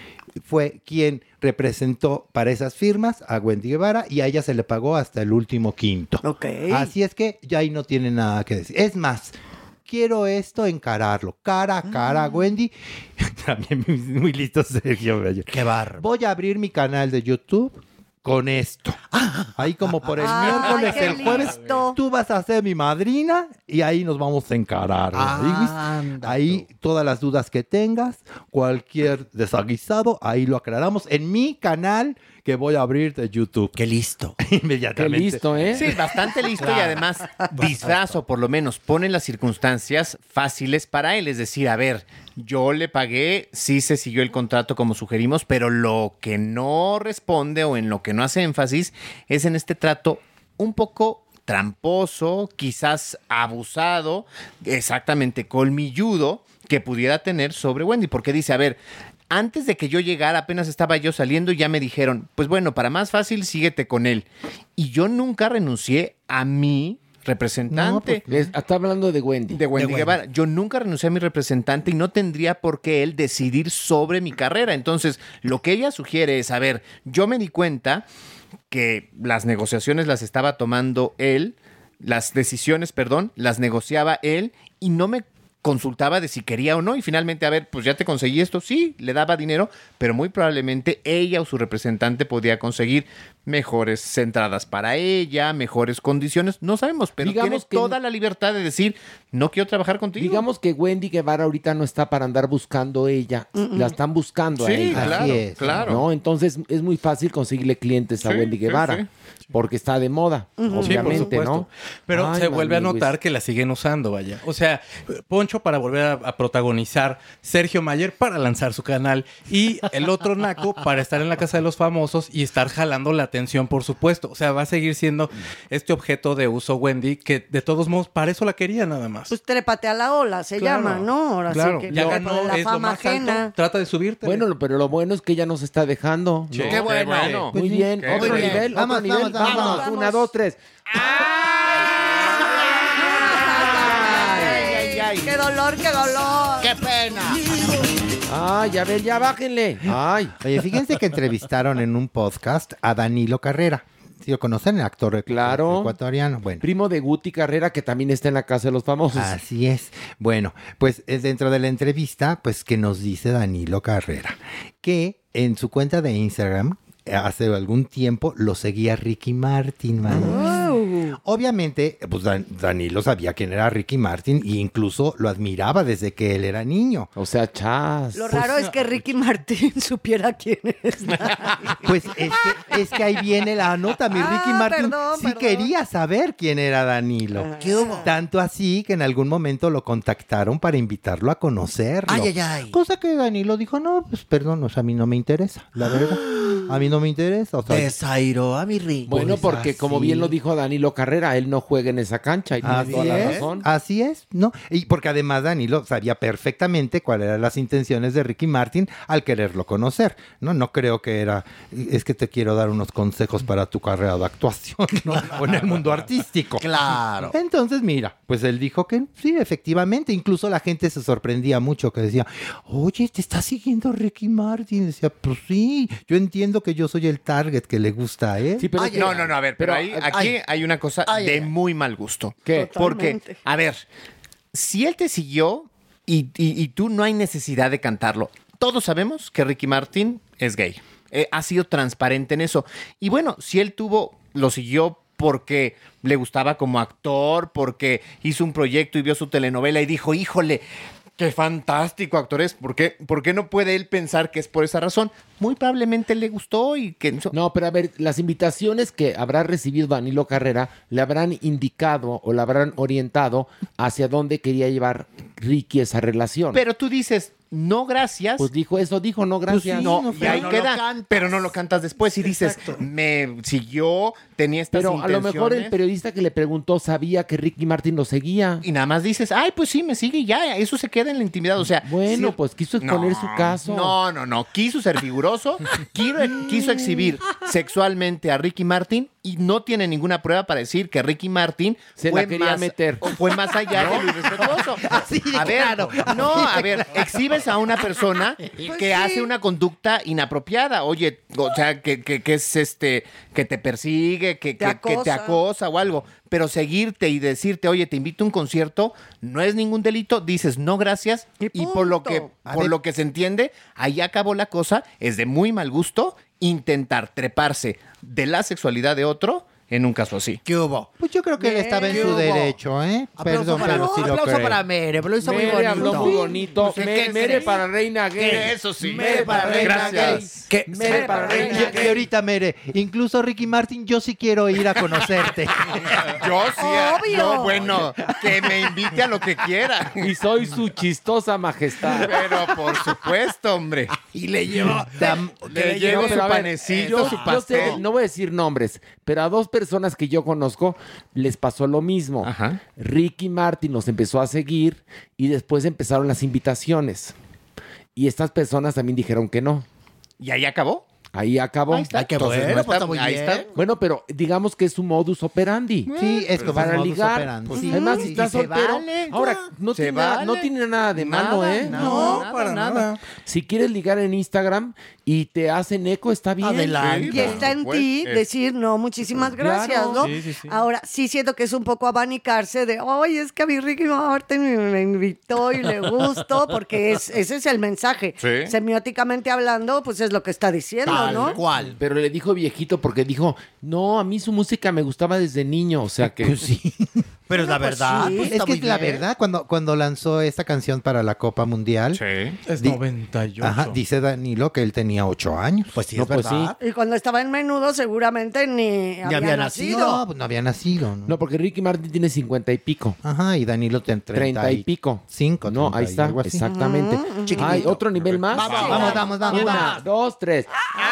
fue quien representó para esas firmas a Wendy Guevara y a ella se le pagó hasta el último quinto. Así es que ya ahí no tiene nada que decir. Es más, quiero esto encararlo, cara a cara, Wendy. También muy listo Sergio. Qué barro. Voy a abrir mi canal de YouTube con esto. Ahí como por el miércoles, qué el jueves, listo. tú vas a ser mi madrina y ahí nos vamos a encarar. Ahí todas las dudas que tengas, cualquier desaguisado, ahí lo aclaramos en mi canal que voy a abrir de YouTube. Qué listo. Inmediatamente. Qué listo, ¿eh? Sí, bastante listo y además disfrazo, por lo menos, pone las circunstancias fáciles para él. Es decir, a ver, yo le pagué, sí se siguió el contrato como sugerimos, pero lo que no responde o en lo que no hace énfasis es en este trato un poco tramposo, quizás abusado, exactamente colmilludo, que pudiera tener sobre Wendy. Porque dice, a ver, antes de que yo llegara, apenas estaba yo saliendo y ya me dijeron, pues bueno, para más fácil, síguete con él. Y yo nunca renuncié a mi representante. Está hablando de Wendy. De Wendy Guevara. Yo nunca renuncié a mi representante y no tendría por qué él decidir sobre mi carrera. Entonces, lo que ella sugiere es, a ver, yo me di cuenta que las negociaciones las estaba tomando él, las decisiones, perdón, las negociaba él y no me consultaba de si quería o no y finalmente, a ver, pues ya te conseguí esto, sí, le daba dinero, pero muy probablemente ella o su representante podía conseguir mejores entradas para ella, mejores condiciones, no sabemos, pero Digamos tiene toda la libertad de decir, no quiero trabajar contigo. Digamos que Wendy Guevara ahorita no está para andar buscando ella, la están buscando a Sí, ella. claro, Así es, claro. ¿No? Entonces es muy fácil conseguirle clientes a Sí, Wendy sí, Guevara, sí. porque está de moda, Sí, por obviamente, supuesto. ¿no? Pero Ay, se vuelve a Maniguis. notar que la siguen usando, vaya. O sea, Poncho para volver a protagonizar, Sergio Mayer para lanzar su canal y el otro naco para estar en la casa de los famosos y estar jalando la atención, por supuesto. O sea, va a seguir siendo este objeto de uso Wendy que de todos modos para eso la quería nada más. Pues trépate a la ola, se Claro, llama, ¿no? Ahora claro. sí que Ya no, ganó, la es lo fama más alto. ajena. Trata de subirte. Bueno, pero lo bueno es que ella nos está dejando. ¿no? Sí. Qué bueno. Muy bien, Qué otro bien. nivel, Vamos, otro nivel. vamos, Vámonos, vamos. 1, 2, 3. ¡Qué dolor, qué dolor! ¡Qué pena! Ay, a ver, ya bájenle. Ay. Oye, fíjense que entrevistaron en un podcast a Danilo Carrera. ¿Sí lo conocen? El actor Claro. ecuatoriano. Bueno. Primo de Guti Carrera, que también está en la casa de los famosos. Así es. Bueno, pues es dentro de la entrevista, pues que nos dice Danilo Carrera, que en su cuenta de Instagram, hace algún tiempo, lo seguía Ricky Martin, ¿vale? Obviamente, pues Danilo sabía quién era Ricky Martin e incluso lo admiraba desde que él era niño. O sea, chas. Lo raro es que Ricky Martín supiera quién es. Pues es que ahí viene la nota. Mi Ricky Martin sí quería saber quién era Danilo. ¿Qué hubo? Tanto así que en algún momento lo contactaron para invitarlo a conocerlo. Ay, ay, ay. Cosa que Danilo dijo, no, pues perdón, o sea, a mí no me interesa, la verdad. A mí no me interesa. O sea, Desairó a mi Ricky. Bueno, Pues porque como así. bien lo dijo Danilo Carrera, él no juega en esa cancha y tiene toda la razón. Así es, ¿no? Y porque además Danilo sabía perfectamente cuáles eran las intenciones de Ricky Martin al quererlo conocer, ¿no? No creo que era, es que te quiero dar unos consejos para tu carrera de actuación, ¿no? O en el mundo artístico. Claro. Entonces, mira, pues él dijo que sí, efectivamente. Incluso la gente se sorprendía mucho, que decía, oye, ¿te está siguiendo Ricky Martin? Decía, pues sí, yo entiendo que yo soy el target que le gusta a él. Sí, pero No, a ver, pero aquí hay una cosa de muy mal gusto. ¿Qué? Porque, a ver, si él te siguió y tú, no hay necesidad de cantarlo. Todos sabemos que Ricky Martin es gay. Ha sido transparente en eso. Y bueno, si él lo siguió porque le gustaba como actor, porque hizo un proyecto y vio su telenovela y dijo, híjole, qué fantástico actor es. ¿Por qué no puede él pensar que es por esa razón? Muy probablemente le gustó y que... No, pero a ver, las invitaciones que habrá recibido Danilo Carrera le habrán indicado o le habrán orientado hacia dónde quería llevar Ricky esa relación. Pero tú dices, no gracias. Pues dijo eso, no gracias. Pues sí, no, y ahí queda, pero no lo cantas después y dices, me siguió, tenía estas Pero intenciones. a lo mejor el periodista que le preguntó sabía que Ricky Martin lo seguía. Y nada más dices, ay, pues sí, me sigue y ya, eso se queda en la intimidad. O sea, bueno, pues quiso exponer su caso. No, quiso ser figuroso, quiso exhibir sexualmente a Ricky Martin y no tiene ninguna prueba para decir que Ricky Martin la quería meter. Fue más allá de lo irrespetuoso. A ver, exhibes a una persona que hace una conducta inapropiada. Oye, o sea, que es que te persigue, que te acosa o algo. Pero seguirte y decirte, oye, te invito a un concierto, no es ningún delito. Dices, no, gracias. Y por lo que se entiende, ahí acabó la cosa. Es de muy mal gusto intentar treparse de la sexualidad de otro en un caso así. ¿Qué hubo? Pues yo creo que él estaba en su derecho, ¿eh? Perdón, pero sí lo creo. Aplauso para Mere, pero lo hizo muy Mere bonito. habló muy bonito. ¿Qué Mere para reina gay. Eso sí. Mere para reina Gracias. gay. Mere para reina Y gay. ahorita, Mere, incluso Ricky Martin, yo sí quiero ir a conocerte. Yo sí. Obvio. Yo, bueno, que me invite a lo que quiera. Y soy su chistosa majestad. Pero por supuesto, hombre. Y le llevó. Le llevo su Pero a ver, panecito, su yo pastel. sé, no voy a decir nombres, pero a dos personas que yo conozco les pasó lo mismo. Ajá. Ricky Martin los empezó a seguir y después empezaron las invitaciones. Y estas personas también dijeron que no. ¿Y ahí acabó? Ahí acabó. Ahí está. Ay, qué Entonces, bueno, no pues está muy ahí bien. está. Bueno, pero digamos que es su modus operandi. Sí, es como para modus ligar. operandi. Pues, Sí, además, sí, si estás se soltero. vale, Ahora, ya. no Se tiene, vale. no tiene nada de malo, ¿eh? No, para nada. Si quieres ligar en Instagram y te hacen eco, está bien. Adelante. Y está en ti decir, no, muchísimas gracias, Claro. ¿no? Sí. Ahora, sí siento que es un poco abanicarse de, ay, es que a mi Ricky Martin me invitó y le gustó, porque ese es el mensaje. Sí. Semióticamente hablando, pues es lo que está diciendo, Tal ¿no? cual. Pero le dijo viejito porque dijo, no, a mí su música me gustaba desde niño, o sea que... Pues sí. Pero es la verdad. sí. pues Es está que muy es la bien. verdad, cuando lanzó esta canción para la Copa Mundial, Es Di- 98. ajá, dice Danilo que él tenía 8 años. Pues sí, No, es pues verdad. Y cuando estaba en Menudo, seguramente ni había nacido. No, pues no había nacido. ¿no? No, porque Ricky Martin tiene 50 y pico. Ajá, y Danilo tiene 30 y pico. 5. No, ahí está, exactamente. Ay, otro nivel más. Vamos. 1, 2, 3.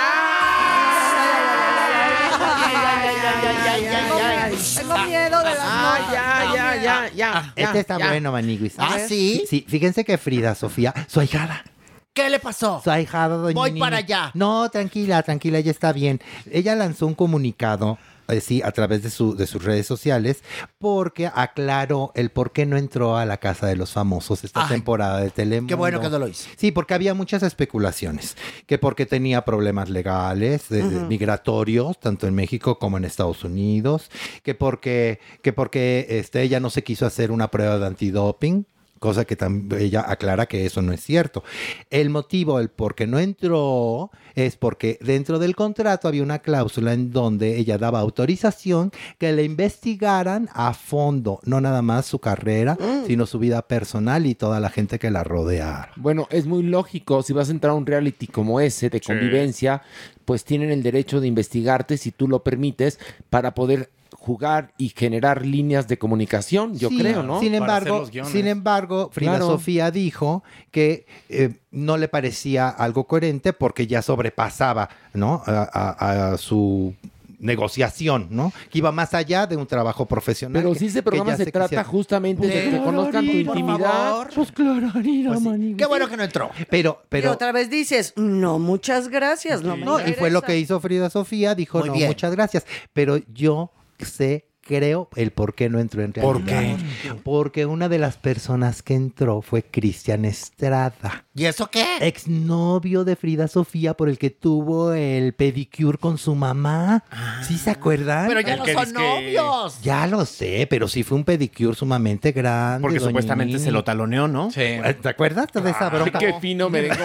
Tengo miedo de las manos. ya. Este está bueno, Maniguis. ¿Ah, sí? Sí, fíjense que Frida Sofía, su ahijada. ¿Qué le pasó? Su ahijada, doña Voy Nini. para allá. No, tranquila, ella está bien. Ella lanzó un comunicado, sí, a través de sus redes sociales, porque aclaró el por qué no entró a la Casa de los Famosos esta Ay, temporada de Telemundo. Qué bueno que no lo hizo. Sí, porque había muchas especulaciones, que porque tenía problemas legales, migratorios, tanto en México como en Estados Unidos, que porque ella no se quiso hacer una prueba de antidoping, cosa que ella aclara que eso no es cierto. El motivo, el por qué no entró, es porque dentro del contrato había una cláusula en donde ella daba autorización que le investigaran a fondo, no nada más su carrera, sino su vida personal y toda la gente que la rodeara. Bueno, es muy lógico, si vas a entrar a un reality como ese de convivencia, pues tienen el derecho de investigarte si tú lo permites para poder jugar y generar líneas de comunicación, yo Sí, creo, ¿no? Sin Para hacer embargo, los guiones. Frida Claro. Sofía dijo que no le parecía algo coherente porque ya sobrepasaba, ¿no? a su negociación, ¿no? Que iba más allá de un trabajo profesional. Pero que- si ese que programa ya se trata quisiera- justamente de que conozcan tu por intimidad. favor. Pues claro, Pues sí. Qué bueno que no entró. Pero, Y pero, otra vez dices, no, muchas gracias, no me no, y fue lo interesa. que hizo Frida Sofía, dijo, Muy no, bien. muchas gracias, pero yo sé creo el por qué no entró en realidad. ¿Por qué? Porque una de las personas que entró fue Cristian Estrada. ¿Y eso qué? Exnovio de Frida Sofía, por el que tuvo el pedicure con su mamá. ¿Sí se acuerdan? Pero ya no son novios. Ya lo sé, pero sí fue un pedicure sumamente grande. Porque doña supuestamente Nini. se lo taloneó, ¿no? Sí. ¿Te acuerdas de esa bronca? Qué fino merengón.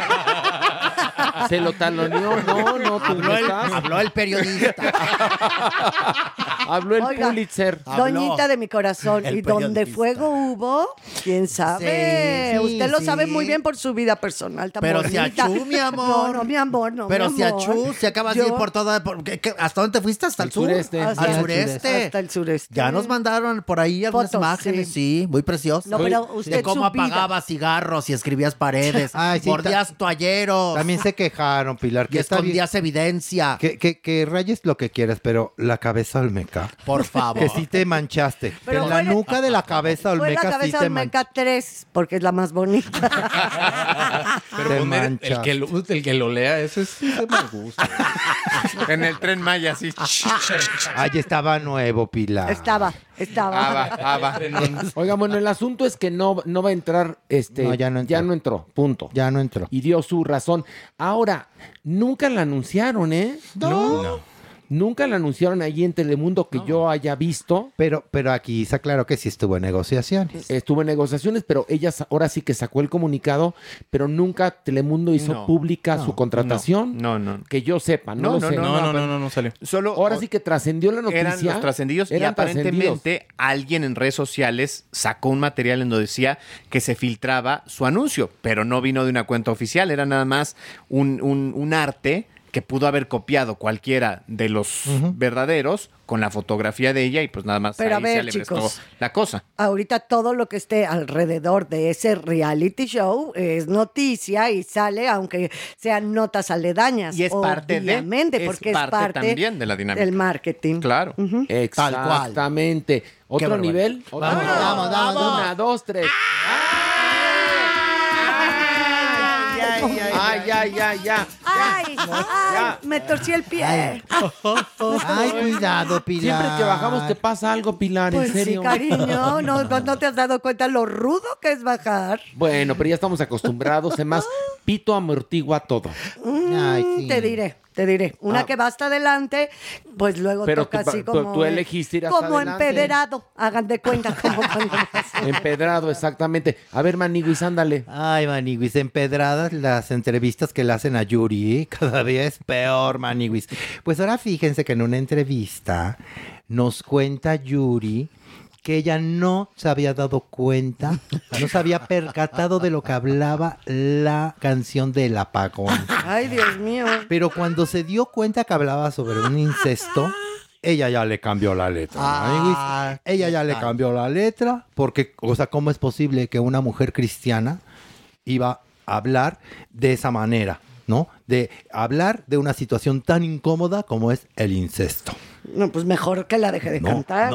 Se lo taloneó, no, tú no estás. Habló el periodista. Habló el Oiga, Pulitzer. Doñita de mi corazón. El Y donde periodista. fuego hubo, quién sabe. Sí, Usted lo sí. sabe muy bien por su vida personal. Tan Pero si bonita. achú, mi amor. No, mi amor, no. Pero mi si amor. achú, si acabas de ir Yo- por toda... ¿Hasta dónde te fuiste? ¿Hasta el sur? sureste. Hasta Al el sureste. Hasta el sureste. Ya nos mandaron por ahí algunas Fotos, imágenes, sí, muy preciosas. No, pero usted de cómo su vida. apagabas cigarros y escribías paredes, Ay, sí, mordías toalleros También se quejaron, Pilar, y que está bien. escondías evidencia. Que rayes lo que quieras, pero la cabeza olmeca. Por favor. Que sí te manchaste. Pero en la fue la- nuca de la cabeza Fue la olmeca sí cabeza te Olmeca 3, porque es la más bonita. Pero Te poner manchas. el que lo lea, ese es de mal gusto. En el Tren Maya, sí. Ay, estaba nuevo, Pilar. Estaba. Oiga, bueno, el asunto es que no va a entrar, No, ya no entró. punto. Ya no entró. Y dio su razón. Ahora, nunca la anunciaron, ¿eh? No. Nunca la anunciaron allí en Telemundo que yo haya visto. Pero aquí está claro que sí estuvo en negociaciones. Estuvo en negociaciones, pero ella ahora sí que sacó el comunicado, pero nunca Telemundo hizo No, pública su contratación. No. Que yo sepa, no lo sé. No salió. Solo Ahora sí que trascendió la noticia. eran los trascendidos y Eran aparentemente alguien en redes sociales sacó un material en donde decía que se filtraba su anuncio, pero no vino de una cuenta oficial, era nada más un arte que pudo haber copiado cualquiera de los verdaderos con la fotografía de ella y pues nada más Pero a ahí ver, se alebrestó chicos. la cosa. Ahorita todo lo que esté alrededor de ese reality show es noticia y sale, aunque sean notas aledañas. Y es parte de- obviamente, es porque es parte parte también de la dinámica. del marketing. Claro. Exactamente. ¿Otro barbaridad. nivel? Vamos. 1, 2, 3. Ya. ¡Ay! Me torcí el pie. Ay, cuidado, Pilar. Siempre que bajamos te pasa algo, Pilar, Pues en serio. sí, cariño. No te has dado cuenta lo rudo que es bajar. Bueno, pero ya estamos acostumbrados. Además, pito amortigua todo. Ay, sí. Te diré. Una que va hasta adelante, pues luego Pero toca tú- así tú- como... tú elegiste ir hasta como adelante. empederado. Hagan de cuenta como cuando vas. Empedrado, exactamente. A ver, Maniguis, ándale. Ay, Maniguis, empedradas las entrevistas que le hacen a Yuri. Cada día es peor, Maniguis. Pues ahora fíjense que en una entrevista nos cuenta Yuri que ella no se había dado cuenta, no se había percatado de lo que hablaba la canción del apagón. Ay, Dios mío. Pero cuando se dio cuenta que hablaba sobre un incesto, ella ya le cambió la letra. Maniguis. Ella ya le cambió la letra porque, o sea, ¿cómo es posible que una mujer cristiana iba a hablar de esa manera, ¿no? De hablar de una situación tan incómoda como es el incesto. No, pues mejor que la deje de cantar. No,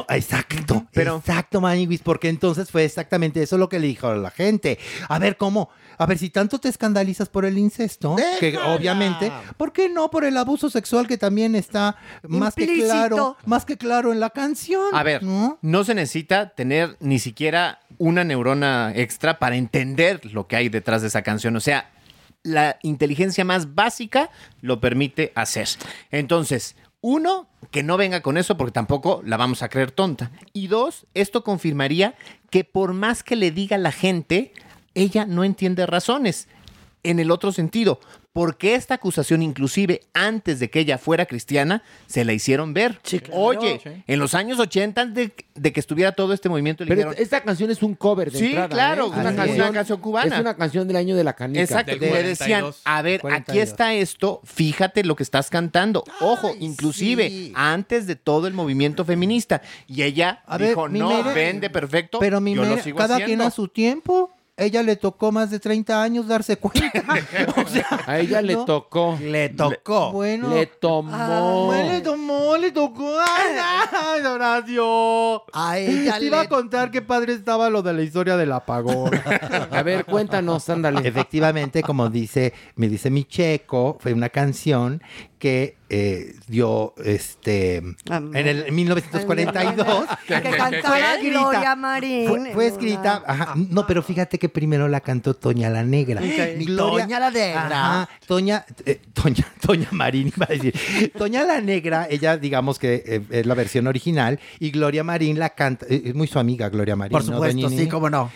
exacto, Maniguis, porque entonces fue exactamente eso lo que le dijo a la gente. A ver, ¿cómo? A ver, si tanto te escandalizas por el incesto, que obviamente, ¿por qué no por el abuso sexual que también está más que claro en la canción? A ver, no se necesita tener ni siquiera una neurona extra para entender lo que hay detrás de esa canción. O sea, la inteligencia más básica lo permite hacer. Entonces, uno, que no venga con eso porque tampoco la vamos a creer tonta. Y dos, esto confirmaría que por más que le diga la gente, ella no entiende razones. En el otro sentido, porque esta acusación, inclusive antes de que ella fuera cristiana, se la hicieron ver. Oye, en los años 80, antes de que estuviera todo este movimiento, le Pero dijeron... esta canción es un cover de Sí, entrada, claro, ¿eh? una canción cubana. Es una canción del año de la canica. Exacto, le decían, a ver, aquí está esto, fíjate lo que estás cantando. Ojo, inclusive antes de todo el movimiento feminista. Y ella dijo, mi no, Mere, vende perfecto, Pero yo lo sigo cada haciendo. quien a su tiempo. Ella le tocó más de 30 años darse cuenta. A ella le tocó. Le tocó. Bueno. Le tomó. Le tocó. ¡Ay, Horacio! A ella Te iba a contar qué padre estaba lo de la historia del apagón. A ver, cuéntanos, ándale. Efectivamente, como me dice mi checo, fue una canción que dio en el 1942. Que cantaba Gloria Marín. Fue escrita, ajá, no, pero fíjate que primero la cantó Toña la Negra. Mi Toña la Negra. Ajá, Toña Marín iba a decir. Toña la Negra, ella digamos que es la versión original y Gloria Marín la canta, es muy su amiga Gloria Marín. Por supuesto, ¿no, sí, cómo no.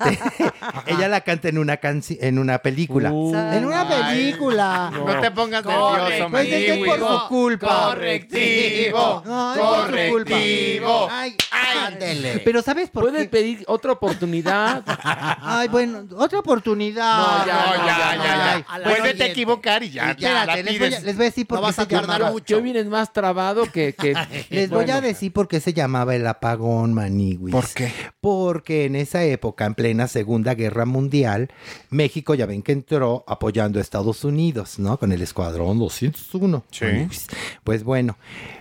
Ella la canta en una película. En una película. No te pongas nervioso, Pues es que es por su culpa. Correctivo. No, es por su culpa. Correctivo. Ay, ándele. Pero ¿sabes por ¿Puedes pedir otra oportunidad? Ay, bueno, otra oportunidad. No, ya. Vuélvete a equivocar y ya. Espérate, les voy a decir por qué se llamaba. Yo vienes más trabado que Les voy a decir por qué se llamaba el apagón, Maniwis. ¿Por qué? Porque en esa época, en plena Segunda Guerra Mundial, México ya ven que entró apoyando a Estados Unidos, ¿no? Con el Escuadrón 201. Sí. Maniwis. Pues bueno,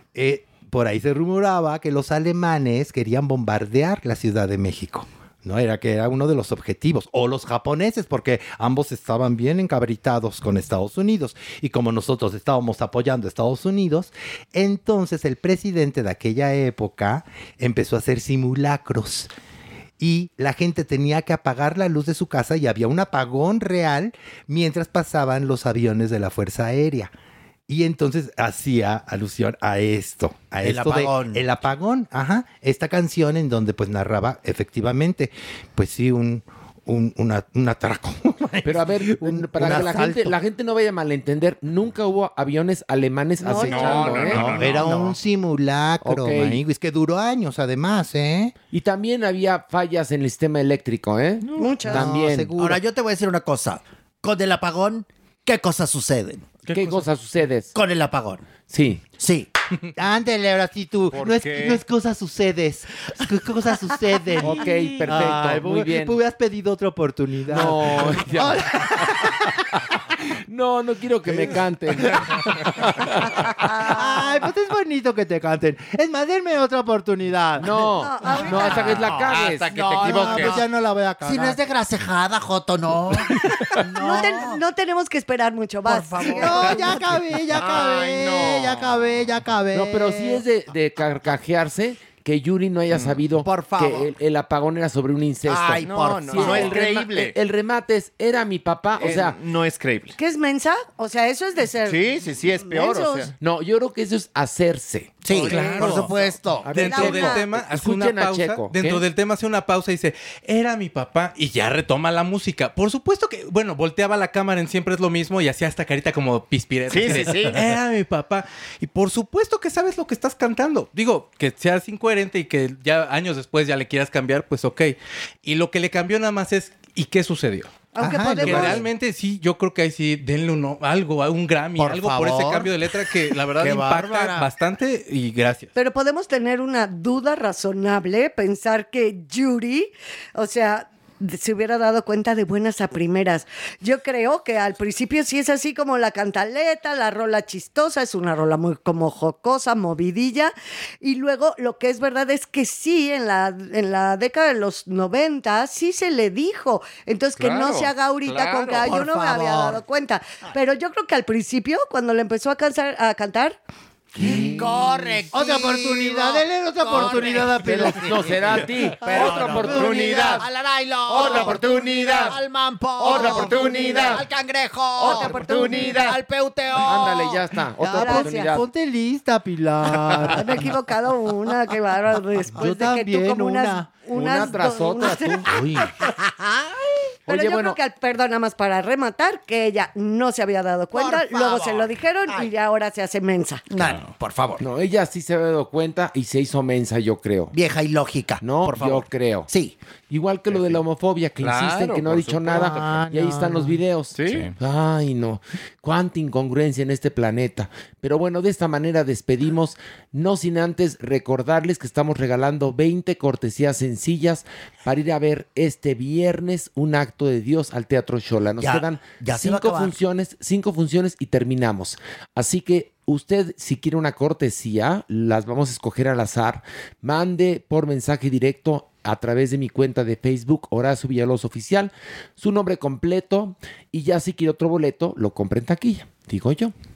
por ahí se rumoraba que los alemanes querían bombardear la Ciudad de México. No, era que era uno de los objetivos. O los japoneses, porque ambos estaban bien encabritados con Estados Unidos. Y como nosotros estábamos apoyando a Estados Unidos, entonces el presidente de aquella época empezó a hacer simulacros. Y la gente tenía que apagar la luz de su casa y había un apagón real mientras pasaban los aviones de la Fuerza Aérea. Y entonces hacía alusión a esto, El apagón. El apagón, ajá. Esta canción en donde pues narraba efectivamente, pues sí, un atraco. Pero a ver, para que la gente no vaya a malentender, nunca hubo aviones alemanes acechando, ¿eh? No, era un simulacro, Ok. Maniwis, que duró años además, ¿eh? Y también había fallas en el sistema eléctrico, ¿eh? Muchas. También. seguro. Ahora yo te voy a decir una cosa. Con el apagón, ¿qué cosas suceden? ¿Qué cosas suceden? Con el apagón. Sí. Sí. Ándale, ahora sí tú. No es cosas sucedes. Es cosas suceden. Ok, perfecto. Muy bien. Hubieras pedido otra oportunidad. No, ya. No quiero que me canten. Ay, pues es bonito que te canten. Es más, denme otra oportunidad. No, hasta que la cagues. Hasta que te equivoques. Pues ya no la voy a cagar. Si no es desgracejada, Joto, no. No tenemos que esperar mucho. Vas. Por favor. No, ya acabé. Ay, no. Ya acabé. No, pero sí es de carcajearse que Yuri no haya sabido Por favor. que el apagón era sobre un incesto. Ay, por Sí, no es el creíble. El remate es, era mi papá, o sea... no es creíble. ¿Qué es mensa? O sea, eso es de ser. Sí, es peor. O sea. No, yo creo que eso es hacerse. Sí, Claro. por supuesto. A ver, Dentro Laura, del tema hace una escuchen a pausa. Checo. Dentro ¿Qué? del tema hace una pausa y dice, era mi papá, y ya retoma la música. Por supuesto que, bueno, volteaba la cámara en Siempre es lo mismo y hacía esta carita como pispireta. Sí, así de, sí. Era mi papá. Y por supuesto que sabes lo que estás cantando. Digo, que seas incoherente y que ya años después ya le quieras cambiar, pues ok. Y lo que le cambió nada más es, ¿y qué sucedió? Aunque Ajá, Que podemos. realmente sí, yo creo que ahí sí, denle un Grammy, Por algo por ese favor. cambio de letra que la verdad Qué impacta bárbara. bastante y gracias. Pero podemos tener una duda razonable, pensar que Yuri, o sea, se hubiera dado cuenta de buenas a primeras. Yo creo que al principio sí es así como la cantaleta, la rola chistosa, es una rola muy como jocosa, movidilla, y luego lo que es verdad es que sí, en la década de los 90 sí se le dijo, entonces que no Claro, se haga ahorita con que claro. yo Por no me había favor. dado cuenta. Pero yo creo que al principio, cuando le empezó a cantar, Correcto. Otra oportunidad, denle otra oportunidad a Pero Pedro. no será a ti. Otra oportunidad. Al arailo. Otra oportunidad. Al mampo. Otra oportunidad. Al cangrejo. Otra oportunidad. Al peuteo. Ándale, ya está. Otra Gracias. oportunidad. Ponte lista, Pilar. me he equivocado una, qué bárbaro. Después Yo de que también, tú como una unas tras otra, tú. Uy. Pero Oye, yo bueno. creo que, perdón, nada más para rematar, que ella no se había dado cuenta, Por luego favor. se lo dijeron y ahora se hace mensa. No, por favor. No, ella sí se había dado cuenta y se hizo mensa, yo creo. Vieja y lógica. No, por favor. yo creo. Sí. Igual que lo de la homofobia, que Claro, insisten que no ha por dicho supuesto. nada. Y ahí están los videos. Sí. Ay, no. Cuánta incongruencia en este planeta. Pero bueno, de esta manera despedimos, no sin antes recordarles que estamos regalando 20 cortesías sencillas para ir a ver este viernes un acto de Dios al Teatro Xola. Nos Ya- quedan ya se va a 5 funciones y terminamos. Así que usted, si quiere una cortesía, las vamos a escoger al azar. Mande por mensaje directo a través de mi cuenta de Facebook, Horacio Villalobos Oficial, su nombre completo y ya si quiere otro boleto, lo compra en taquilla, digo yo.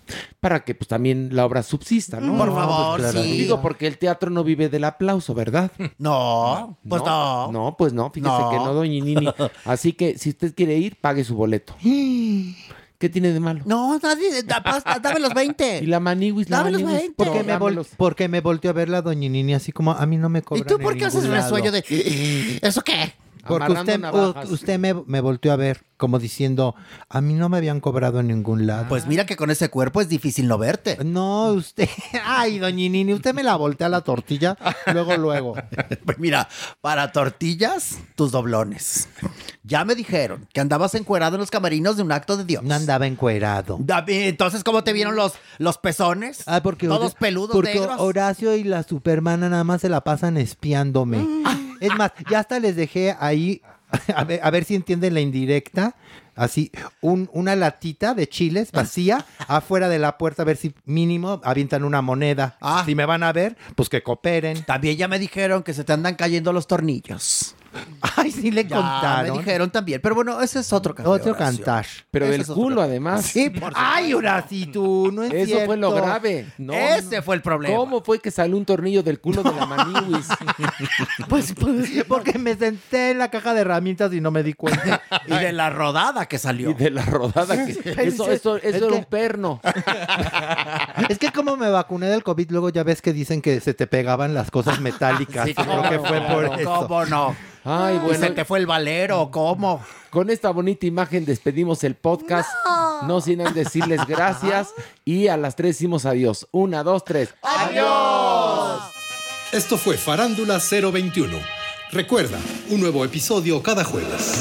para que pues también la obra subsista, ¿no? Por favor, Pues, sí. Digo, porque el teatro no vive del aplauso, ¿verdad? No, pues no. No, pues no, fíjese No. que no, doña Nini. Así que si usted quiere ir, pague su boleto. ¿Qué tiene de malo? No, nadie, dame los 20. Y la maniwis, Dame los 20. Porque me volteó a ver la doña Nini así como a mí no me ¿Y cobran tú por en qué haces ningún resuello lado. de eso qué? Porque Amarrando usted, navajas. usted me volteó a ver como diciendo, a mí no me habían cobrado en ningún lado. Pues mira que con ese cuerpo es difícil no verte. No, usted, ay, doña Nini, usted me la voltea la tortilla, luego. Pues mira, para tortillas, tus doblones. Ya me dijeron que andabas encuerado en los camarinos de un acto de Dios. No andaba encuerado. Entonces, ¿cómo te vieron los pezones? Ah, porque todos peludos, porque negros. Horacio y la Supermana nada más se la pasan espiándome. Es más, ya hasta les dejé ahí, a ver si entienden la indirecta, así, una latita de chiles vacía afuera de la puerta, a ver si mínimo avientan una moneda. Si me van a ver, pues que cooperen. También ya me dijeron que se te andan cayendo los tornillos. Ay, sí le Ya contaron. me dijeron también. Pero bueno, ese es otro café, Otro Horacio. cantar. Pero Ese del es otro culo, café. además. Sí, por Ay, Horacio, tú, no es Eso cierto. fue lo grave. No, Ese fue el problema. ¿Cómo fue que salió un tornillo del culo de la maniwis? Pues, porque me senté en la caja de herramientas y no me di cuenta. Y de la rodada que salió. Y de la rodada que... Eso era un perno. Es que como me vacuné del COVID, luego ya ves que dicen que se te pegaban las cosas metálicas. Sí, Creo que fue por eso. ¿Cómo no? Ay, ¿Y bueno. se te fue el valero? ¿Cómo? Con esta bonita imagen despedimos el podcast. No sin antes decirles gracias. Y a las 3 decimos adiós. 1, 2, 3. ¡Adiós! Esto fue Farándula 021. Recuerda, un nuevo episodio cada jueves.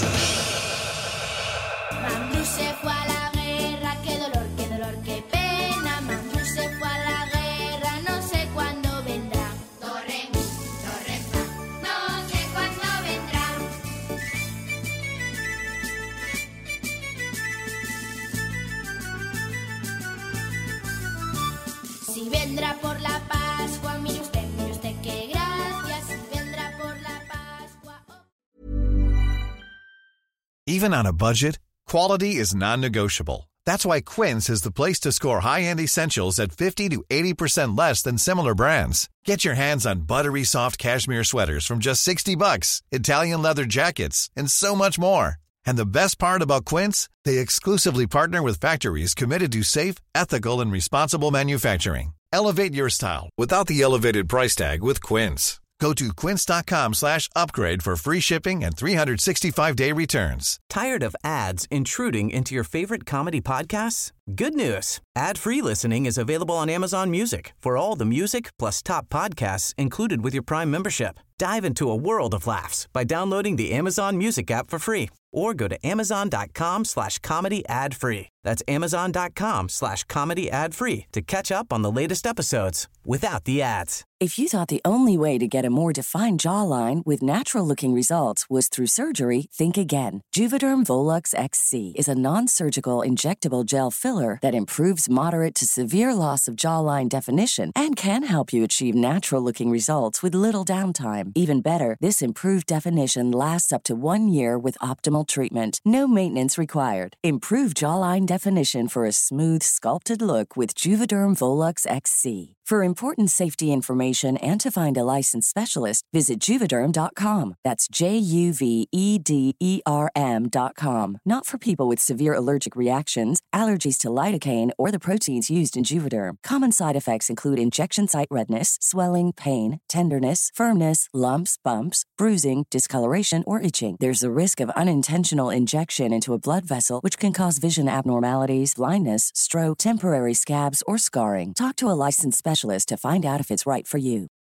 Mambrú se fue a la guerra, qué dolor, qué pena. Mambrú se fue a la guerra, no sé cuándo vendrá. Torre, fa, no sé cuándo vendrá. Si vendrá por la Pascua, mire usted qué gracia. Si vendrá por la Pascua. Even on a budget, quality is non-negotiable. That's why Quince is the place to score high-end essentials at 50 to 80% less than similar brands. Get your hands on buttery soft cashmere sweaters from just $60, Italian leather jackets, and so much more. And the best part about Quince, they exclusively partner with factories committed to safe, ethical, and responsible manufacturing. Elevate your style without the elevated price tag with Quince. Go to quince.com/upgrade for free shipping and 365-day returns. Tired of ads intruding into your favorite comedy podcasts? Good news. Ad-free listening is available on Amazon Music for all the music plus top podcasts included with your Prime membership. Dive into a world of laughs by downloading the Amazon Music app for free or go to amazon.com/comedy ad-free. That's amazon.com/comedy ad-free to catch up on the latest episodes without the ads. If you thought the only way to get a more defined jawline with natural-looking results was through surgery, think again. Juvederm Volux XC is a non-surgical injectable gel filler that improves moderate to severe loss of jawline definition and can help you achieve natural-looking results with little downtime. Even better, this improved definition lasts up to 1 year with optimal treatment. No maintenance required. Improve jawline definition for a smooth, sculpted look with Juvederm Volux XC. For important safety information and to find a licensed specialist, visit Juvederm.com. That's JUVEDERM.com. Not for people with severe allergic reactions, allergies to lidocaine, or the proteins used in Juvederm. Common side effects include injection site redness, swelling, pain, tenderness, firmness, lumps, bumps, bruising, discoloration, or itching. There's a risk of unintentional injection into a blood vessel, which can cause vision abnormalities, blindness, stroke, temporary scabs, or scarring. Talk to a licensed specialist to find out if it's right for you.